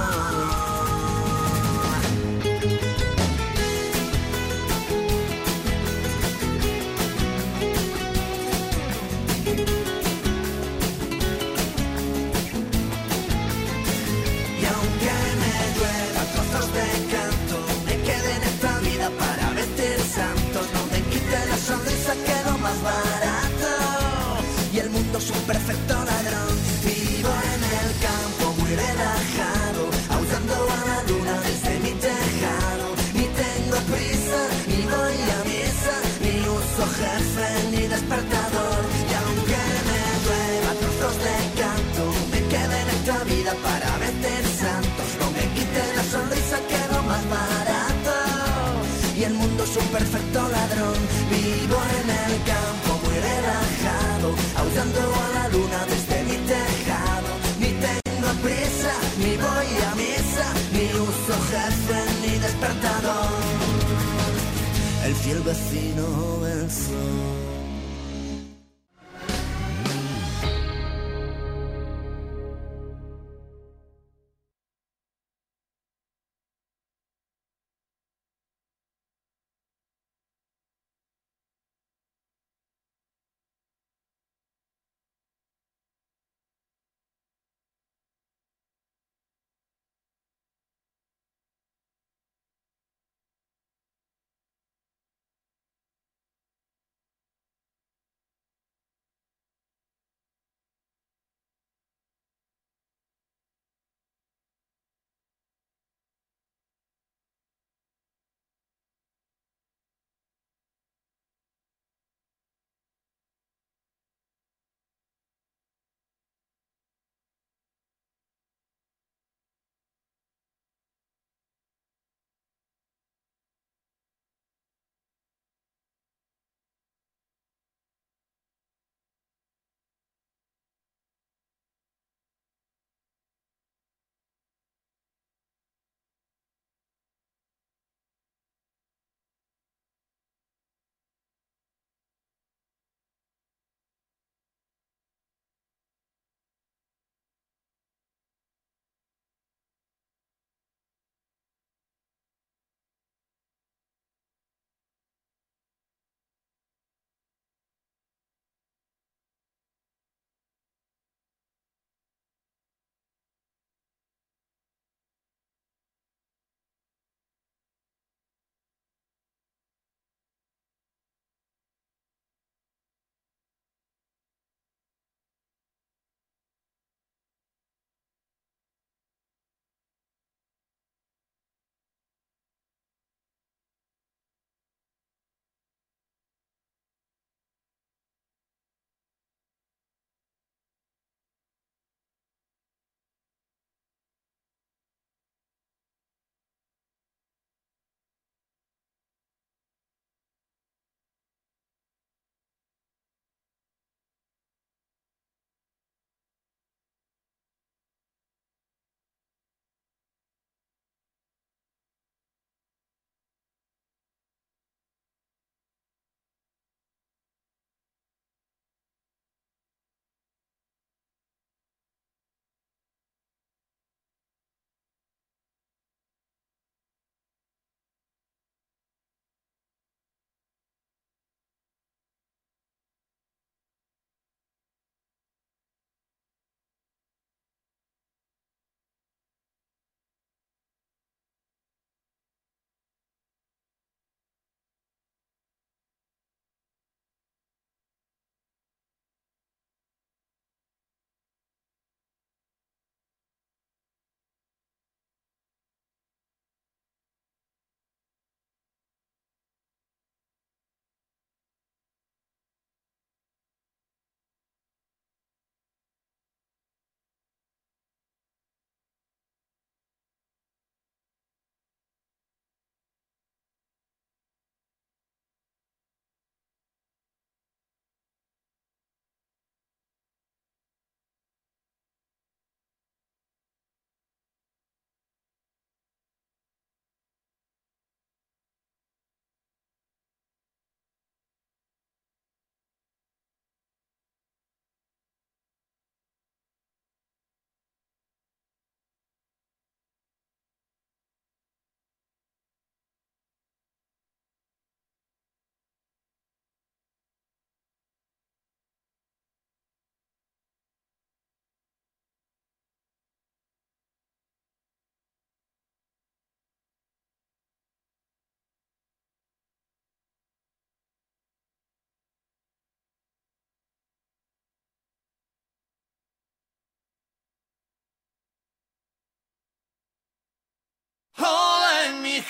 Sonrisa que es lo más barato. Y el mundo es un perfecto ladrón, vivo en el campo muy relajado, aullando a la luna desde mi tejado. Ni tengo prisa, ni voy a misa, ni uso jefe, ni despertador. Y aunque me llueva trozos de canto, me quede en esta vida para meter santos, no me quite la sonrisa que es lo más barato. Y el mundo es un perfecto ladrón, vivo en el campo muy relajado, aullando a la luna desde mi tejado. Ni tengo prisa, ni voy a misa, ni uso jefe, ni despertador. El fiel vecino del sol.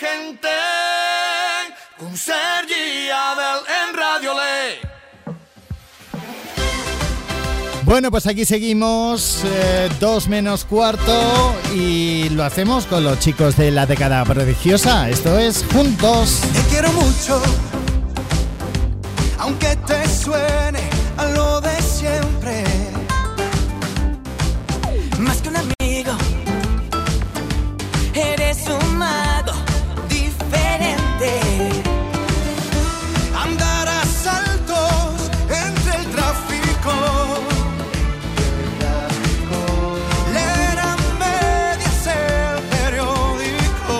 gente, con Sergi Abel en Radio Le. Bueno, pues aquí seguimos, eh, dos menos cuarto, y lo hacemos con los chicos de La Década Prodigiosa. Esto es Juntos. Te quiero mucho, aunque te suene a lo de siempre. Más que un amigo, eres un mago diferente. Andar a saltos entre el tráfico, leer a medias el periódico,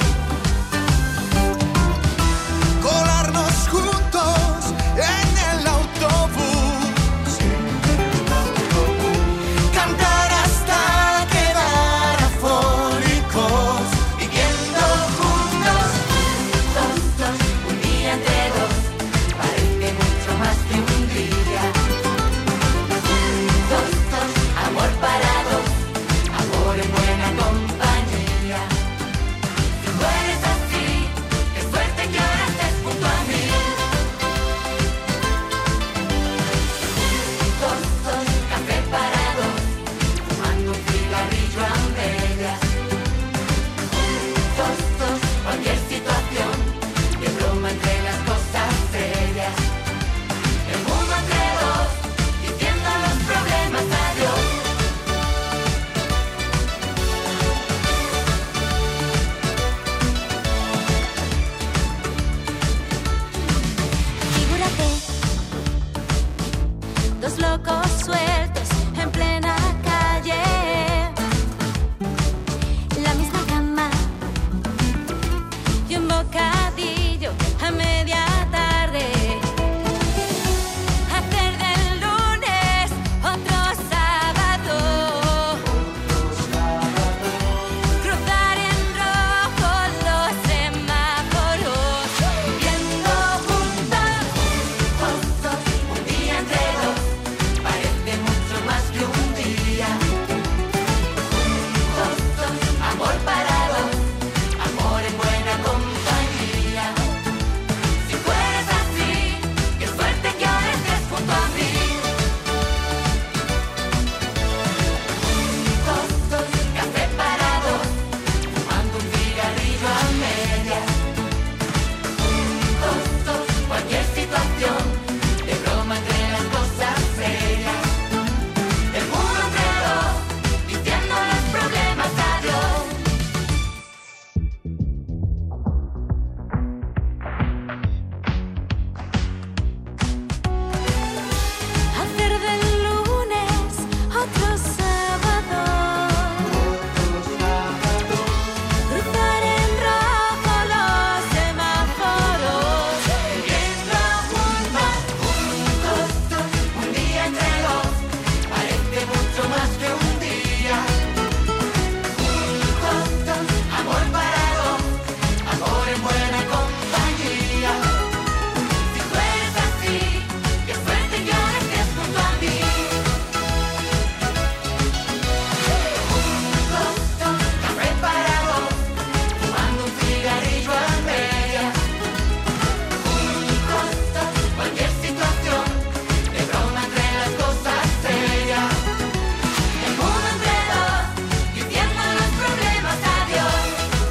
colarnos juntos en el autobús, cantar hasta quedar afónicos, viviendo juntos, juntos, un día entre dos, parece mucho más que un día. Juntos, amor para dos, amor en buena compañía. Si tú eres así, qué suerte que ahora estés junto a mí. Juntos, café para dos, fumando un cigarrillo a medias. Juntos, cualquier situación, de broma entre las cosas serias. El mundo entre dos, diciendo los problemas adiós. Figúrate, dos locos sueltos en plena calle, la misma cama y un bocadillo a media tarde. Hacer del lunes otro sábado, cruzar en rojo los semáforos, viendo juntos, juntos, un día entre dos, parece mucho más que un día. Juntos, amor para dos, amor en buena compañía. Si tú eres así, qué suerte que ahora estés junto a mí. Juntos, café para dos, fumando un cigarrillo a medias. Juntos, cualquier situación, de broma entre las cosas serias. El mundo entre dos, diciendo los problemas adiós. Hacer del lunes otro sábado, cruzar en rojo los semáforos, viendo juntos, juntos, un día entre dos, parece mucho más que un día. Juntos, amor para dos, amor en buena compañía. Si tú eres así, qué suerte que ahora estés junto a mí. Juntos, café para dos, fumando un cigarrillo a medias. Juntos, cualquier situación, de broma entre las cosas serias. El mundo entre dos, diciendo los problemas adiós.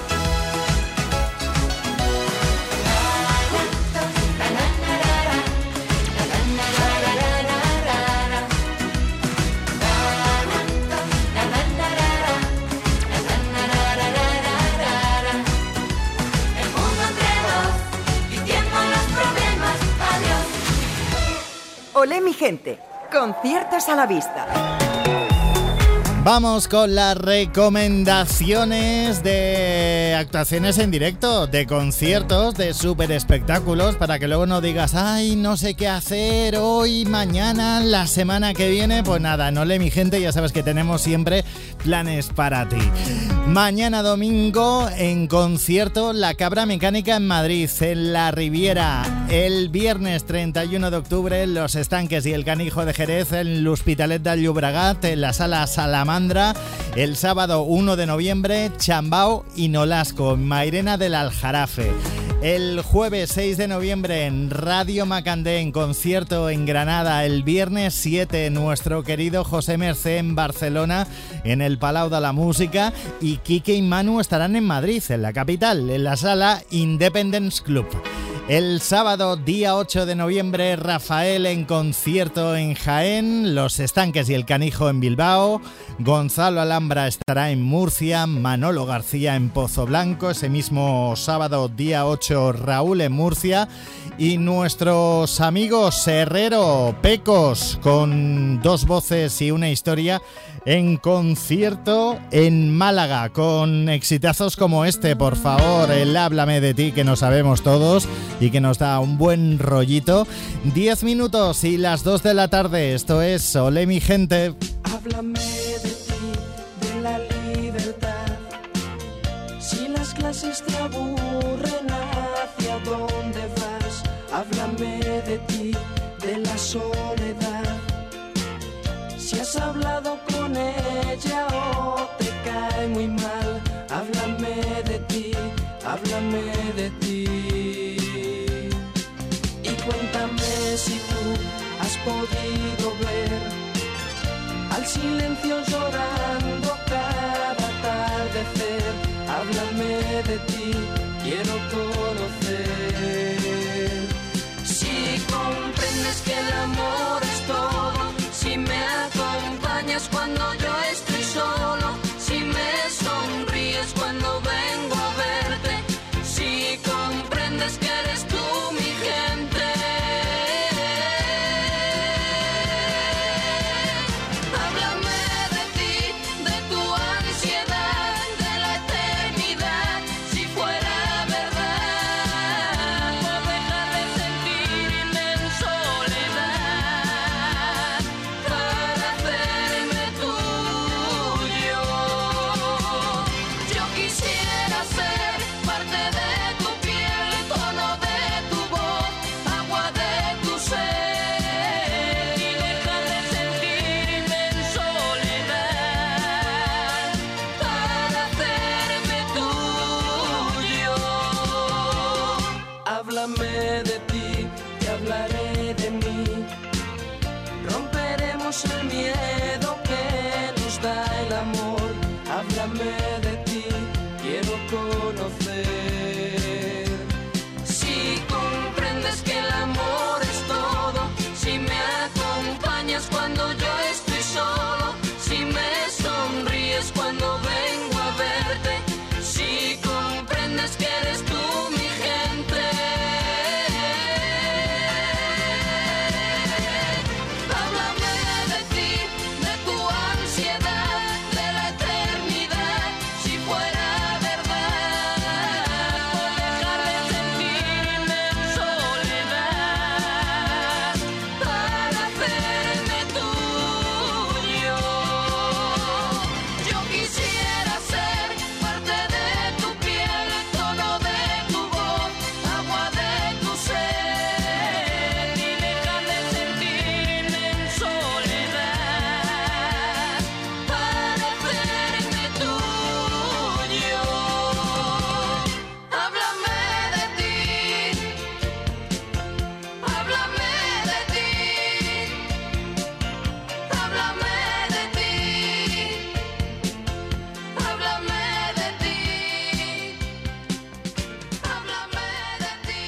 El mundo entre dos, diciendo los problemas adiós. Olé mi gente, conciertos a la vista. Vamos con las recomendaciones de actuaciones en directo, de conciertos, de super espectáculos, para que luego no digas, ay, no sé qué hacer hoy, mañana, la semana que viene. Pues nada, no le mi gente, ya sabes que tenemos siempre planes para ti. Mañana domingo en concierto La Cabra Mecánica en Madrid, en La Riviera. El viernes treinta y uno de octubre Los Estanques y el Canijo de Jerez en l'Hospitalet de Llobregat, en la Sala Salamandra. El sábado uno de noviembre Chambao y Nolasco, en Mairena del Aljarafe. El jueves seis de noviembre en Radio Macandé, en concierto en Granada. El viernes siete nuestro querido José Mercé en Barcelona, en el Palau de la Música. Y Quique y Manu estarán en Madrid, en la capital, en la Sala Independence Club. El sábado, día ocho de noviembre, Rafael en concierto en Jaén, Los Estanques y el Canijo en Bilbao, Gonzalo Alhambra estará en Murcia, Manolo García en Pozo Blanco, ese mismo sábado, día ocho, Raúl en Murcia, y nuestros amigos Herrero Pecos, con dos voces y una historia, en concierto en Málaga, con exitazos como este, por favor, el Háblame de ti, que no sabemos todos y que nos da un buen rollito. Diez minutos y las dos de la tarde, esto es Olé mi gente. Háblame de ti, de la libertad. Si las clases te aburren, ¿hacia dónde vas? Háblame de ti, de la soledad. Si has hablado con ella o te cae muy mal, háblame de ti, háblame de ti. Y cuéntame si tú has podido ver al silencio llorando cada atardecer. Háblame de ti, quiero conocer. Si comprendes que el amor es todo, si me acompañas cuando yo estoy solo, si me sonríes cuando vengo a verte, si comprendes que eres tú mi gente. Háblame de ti, de tu ansiedad, de la eternidad, si fuera verdad, por dejar de sentirme en soledad, para hacerme tuyo. Yo quisiera ser parte de tu piel, tono de tu voz, agua de tu ser, y dejar de sentirme en soledad, para hacerme tuyo. Háblame de ti, te hablaré de mí. Romperemos el miedo que nos da el amor. Háblame de ti, quiero conocer. Si comprendes que el amor es todo, si me acompañas cuando yo estoy solo, si me sonríes cuando vengo a verte, si comprendes que eres tú mi gente. Háblame de ti, de tu ansiedad, de la eternidad, si fuera verdad, por dejar de sentirme en soledad, para hacerme tuyo. Yo quisiera ser parte de tu piel, tono de tu voz, agua de tu ser, y dejar de sentirme en soledad, para hacerme tuyo. Háblame de ti, háblame de ti, háblame de ti, háblame de ti, háblame de ti.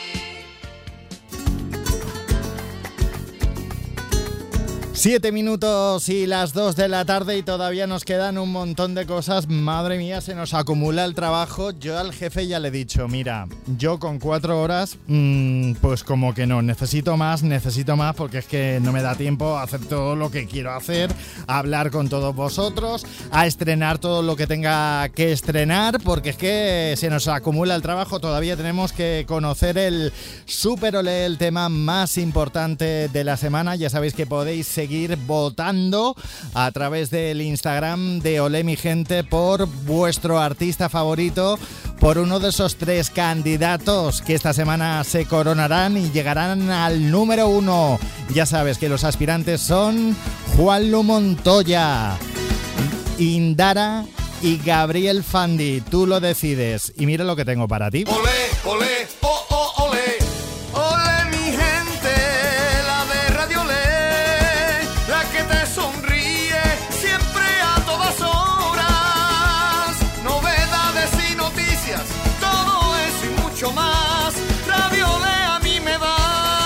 Siete minutos y las dos de la tarde y todavía nos quedan un montón de cosas. Madre mía, se nos acumula el trabajo. Yo al jefe ya le he dicho, mira, yo con cuatro horas, mmm, pues como que no, necesito más, necesito más, porque es que no me da tiempo a hacer todo lo que quiero hacer, a hablar con todos vosotros, a estrenar todo lo que tenga que estrenar, porque es que se nos acumula el trabajo. Todavía tenemos que conocer el Super Olé, el tema más importante de la semana. Ya sabéis que podéis seguir seguir votando a través del Instagram de Olé mi gente por vuestro artista favorito, por uno de esos tres candidatos que esta semana se coronarán y llegarán al número uno. Ya sabes que los aspirantes son Juanlu Montoya, Indara y Gabriel Fandi. Tú lo decides. Y mira lo que tengo para ti. Olé, olé, oh, oh, olé. Olé, mi gente, la de Radio Olé, la que te sonríe siempre a todas horas. Novedades y noticias, todo eso y mucho más. Radio Olé a mí me da.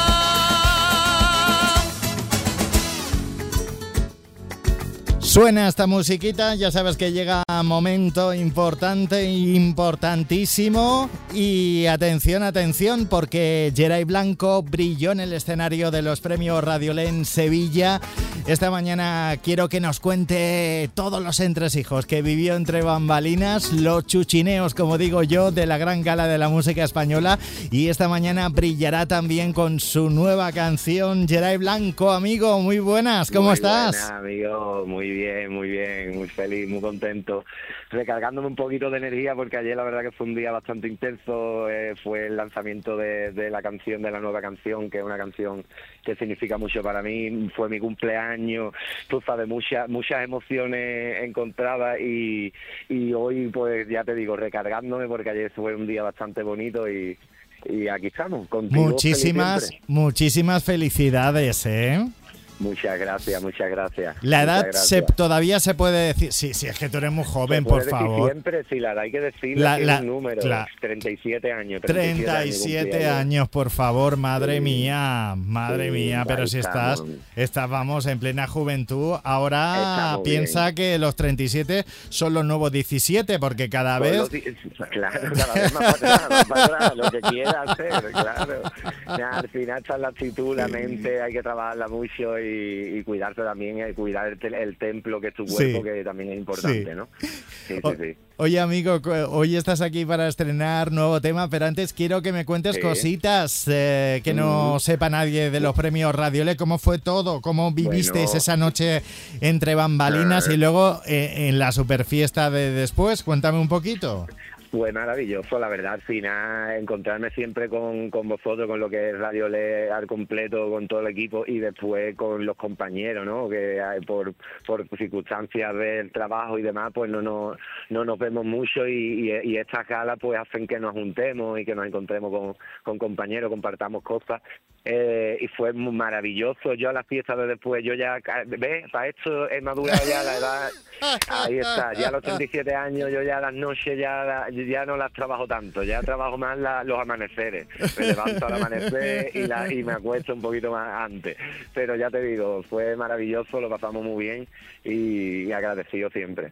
Suena esta musiquita, ya sabes que llega momento importante, importantísimo. Y atención, atención, porque Geray Blanco brilló en el escenario de los premios Radio Olé en Sevilla. Esta mañana quiero que nos cuente todos los entresijos que vivió entre bambalinas, los chuchineos, como digo yo, de la gran gala de la música española. Y esta mañana brillará también con su nueva canción. Geray Blanco, amigo, muy buenas, ¿cómo muy estás? Buena, amigo, muy bien, muy bien, muy feliz, muy contento, recargándome un poquito de energía porque ayer la verdad que fue un día bastante intenso. Eh, fue el lanzamiento de, de la canción, de la nueva canción, que es una canción que significa mucho para mí. Fue mi cumpleaños, tú sabes, muchas muchas emociones encontradas y, y hoy pues ya te digo, recargándome porque ayer fue un día bastante bonito y, y aquí estamos, contigo. Muchísimas, muchísimas felicidades, ¿eh? Muchas gracias, muchas gracias. La edad gracias. se, todavía se puede decir. Sí, sí, es que tú eres muy joven, por favor. Siempre, sí, la edad hay que decirle la, que la, es un número. La, treinta y siete años. treinta y siete años, por favor, madre sí. mía, madre sí, mía. Pero si estás, estás, vamos, en plena juventud. Ahora estamos piensa bien. Que los treinta y siete son los nuevos diecisiete, porque cada pues vez. Los, claro, cada vez más para atrás, más para atrás, lo que quiera hacer, claro. Ya, al final está la actitud, la mente, hay que trabajarla mucho y, y cuidar también, el cuidar el, el templo que es tu cuerpo, sí, que también es importante, sí. ¿no? Sí, sí, sí. Oye, amigo, hoy estás aquí para estrenar nuevo tema, pero antes quiero que me cuentes sí. cositas eh, que no mm. sepa nadie de los premios Radio Olé. ¿Cómo fue todo? ¿Cómo vivisteis bueno. esa noche entre bambalinas ah. y luego eh, en la superfiesta de después? Cuéntame un poquito. Fue maravilloso, la verdad, al final encontrarme siempre con, con vosotros, con lo que es Radio Olé al completo, con todo el equipo y después con los compañeros, ¿no? Que por, por circunstancias del trabajo y demás, pues no, no, no nos vemos mucho y, y, y estas galas pues hacen que nos juntemos y que nos encontremos con, con compañeros, compartamos cosas. Eh, y fue muy maravilloso. Yo a la fiesta de después, yo ya, ¿ves? Para esto he madurado ya la edad, ahí está, ya a los treinta y siete años, yo ya las noches ya ya no las trabajo tanto, ya trabajo más la, los amaneceres, me levanto al amanecer y, la, y me acuesto un poquito más antes, pero ya te digo, fue maravilloso, lo pasamos muy bien y, y agradecido siempre.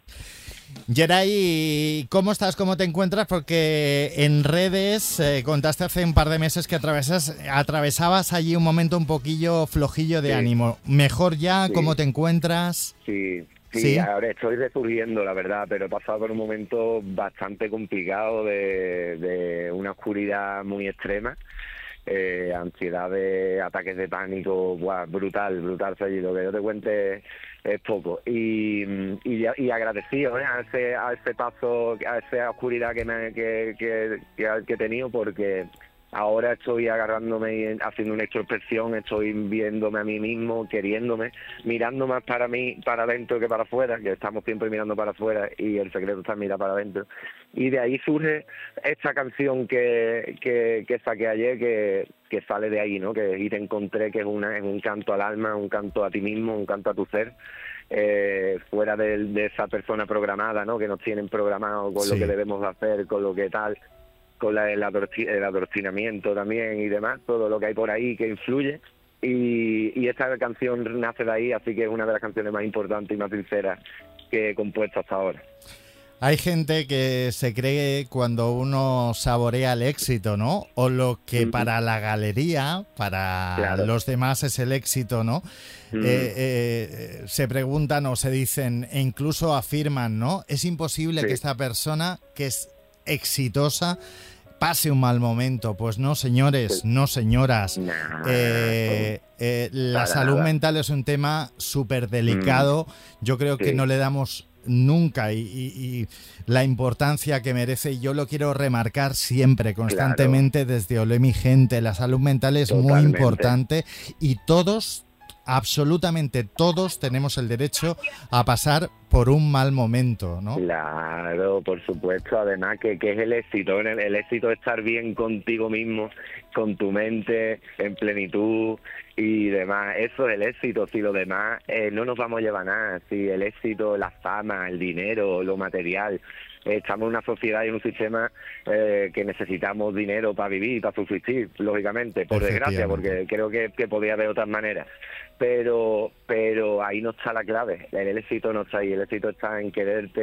Geray, ¿cómo estás? ¿Cómo te encuentras? Porque en redes eh, contaste hace un par de meses que atravesas, atravesabas allí un momento un poquillo flojillo de sí. ánimo. ¿Mejor ya? Sí. ¿Cómo te encuentras? Sí, sí, sí, ahora estoy resurgiendo, la verdad, pero he pasado por un momento bastante complicado de, de una oscuridad muy extrema. Eh, ansiedad, de ataques de pánico, buah, brutal, brutal, Sergi, lo que yo te cuente es poco y, y, y agradecido ¿eh? a ese a ese paso, a esa oscuridad que, me, que, que, que, que he tenido, porque ahora estoy agarrándome y haciendo una introspección, estoy viéndome a mí mismo, queriéndome, mirando más para mí, para adentro que para afuera, que estamos siempre mirando para afuera y el secreto está mirar para adentro. Y de ahí surge esta canción que, que, que saqué ayer, que, que sale de ahí, ¿no? Que y te encontré, que es, una, es un canto al alma, un canto a ti mismo, un canto a tu ser. Eh, fuera de, de esa persona programada, ¿no? Que nos tienen programado con sí. lo que debemos hacer, con lo que tal, con la, el, adorci- el adoctrinamiento también y demás, todo lo que hay por ahí que influye. Y, y esta canción nace de ahí, así que es una de las canciones más importantes y más sinceras que he compuesto hasta ahora. Hay gente que se cree cuando uno saborea el éxito, ¿no? O lo que uh-huh. para la galería, para claro. los demás es el éxito, ¿no? Uh-huh. Eh, eh, se preguntan o se dicen e incluso afirman, ¿no? Es imposible sí. que esta persona que es exitosa pase un mal momento. Pues no, señores, no, señoras. Nah, Eh, eh, la Nada, salud nada. mental es un tema súper delicado. Yo creo que Sí. no le damos nunca y, y- y la importancia que merece. Y yo lo quiero remarcar siempre, constantemente, desde Olé mi gente. La salud mental es muy Totalmente. importante y todos, absolutamente todos, tenemos el derecho a pasar por un mal momento, ¿no? Claro, por supuesto. Además, que, que es el éxito. El, el éxito es estar bien contigo mismo, con tu mente, en plenitud y demás. Eso es el éxito. Si lo demás eh, no nos vamos a llevar nada. Si el éxito, la fama, el dinero, lo material. eh, Estamos en una sociedad y en un sistema eh, que necesitamos dinero para vivir, para subsistir, lógicamente, por desgracia, porque creo que, que podría haber otras maneras. Pero pero ahí no está la clave. El éxito no está ahí. El éxito está en quererte,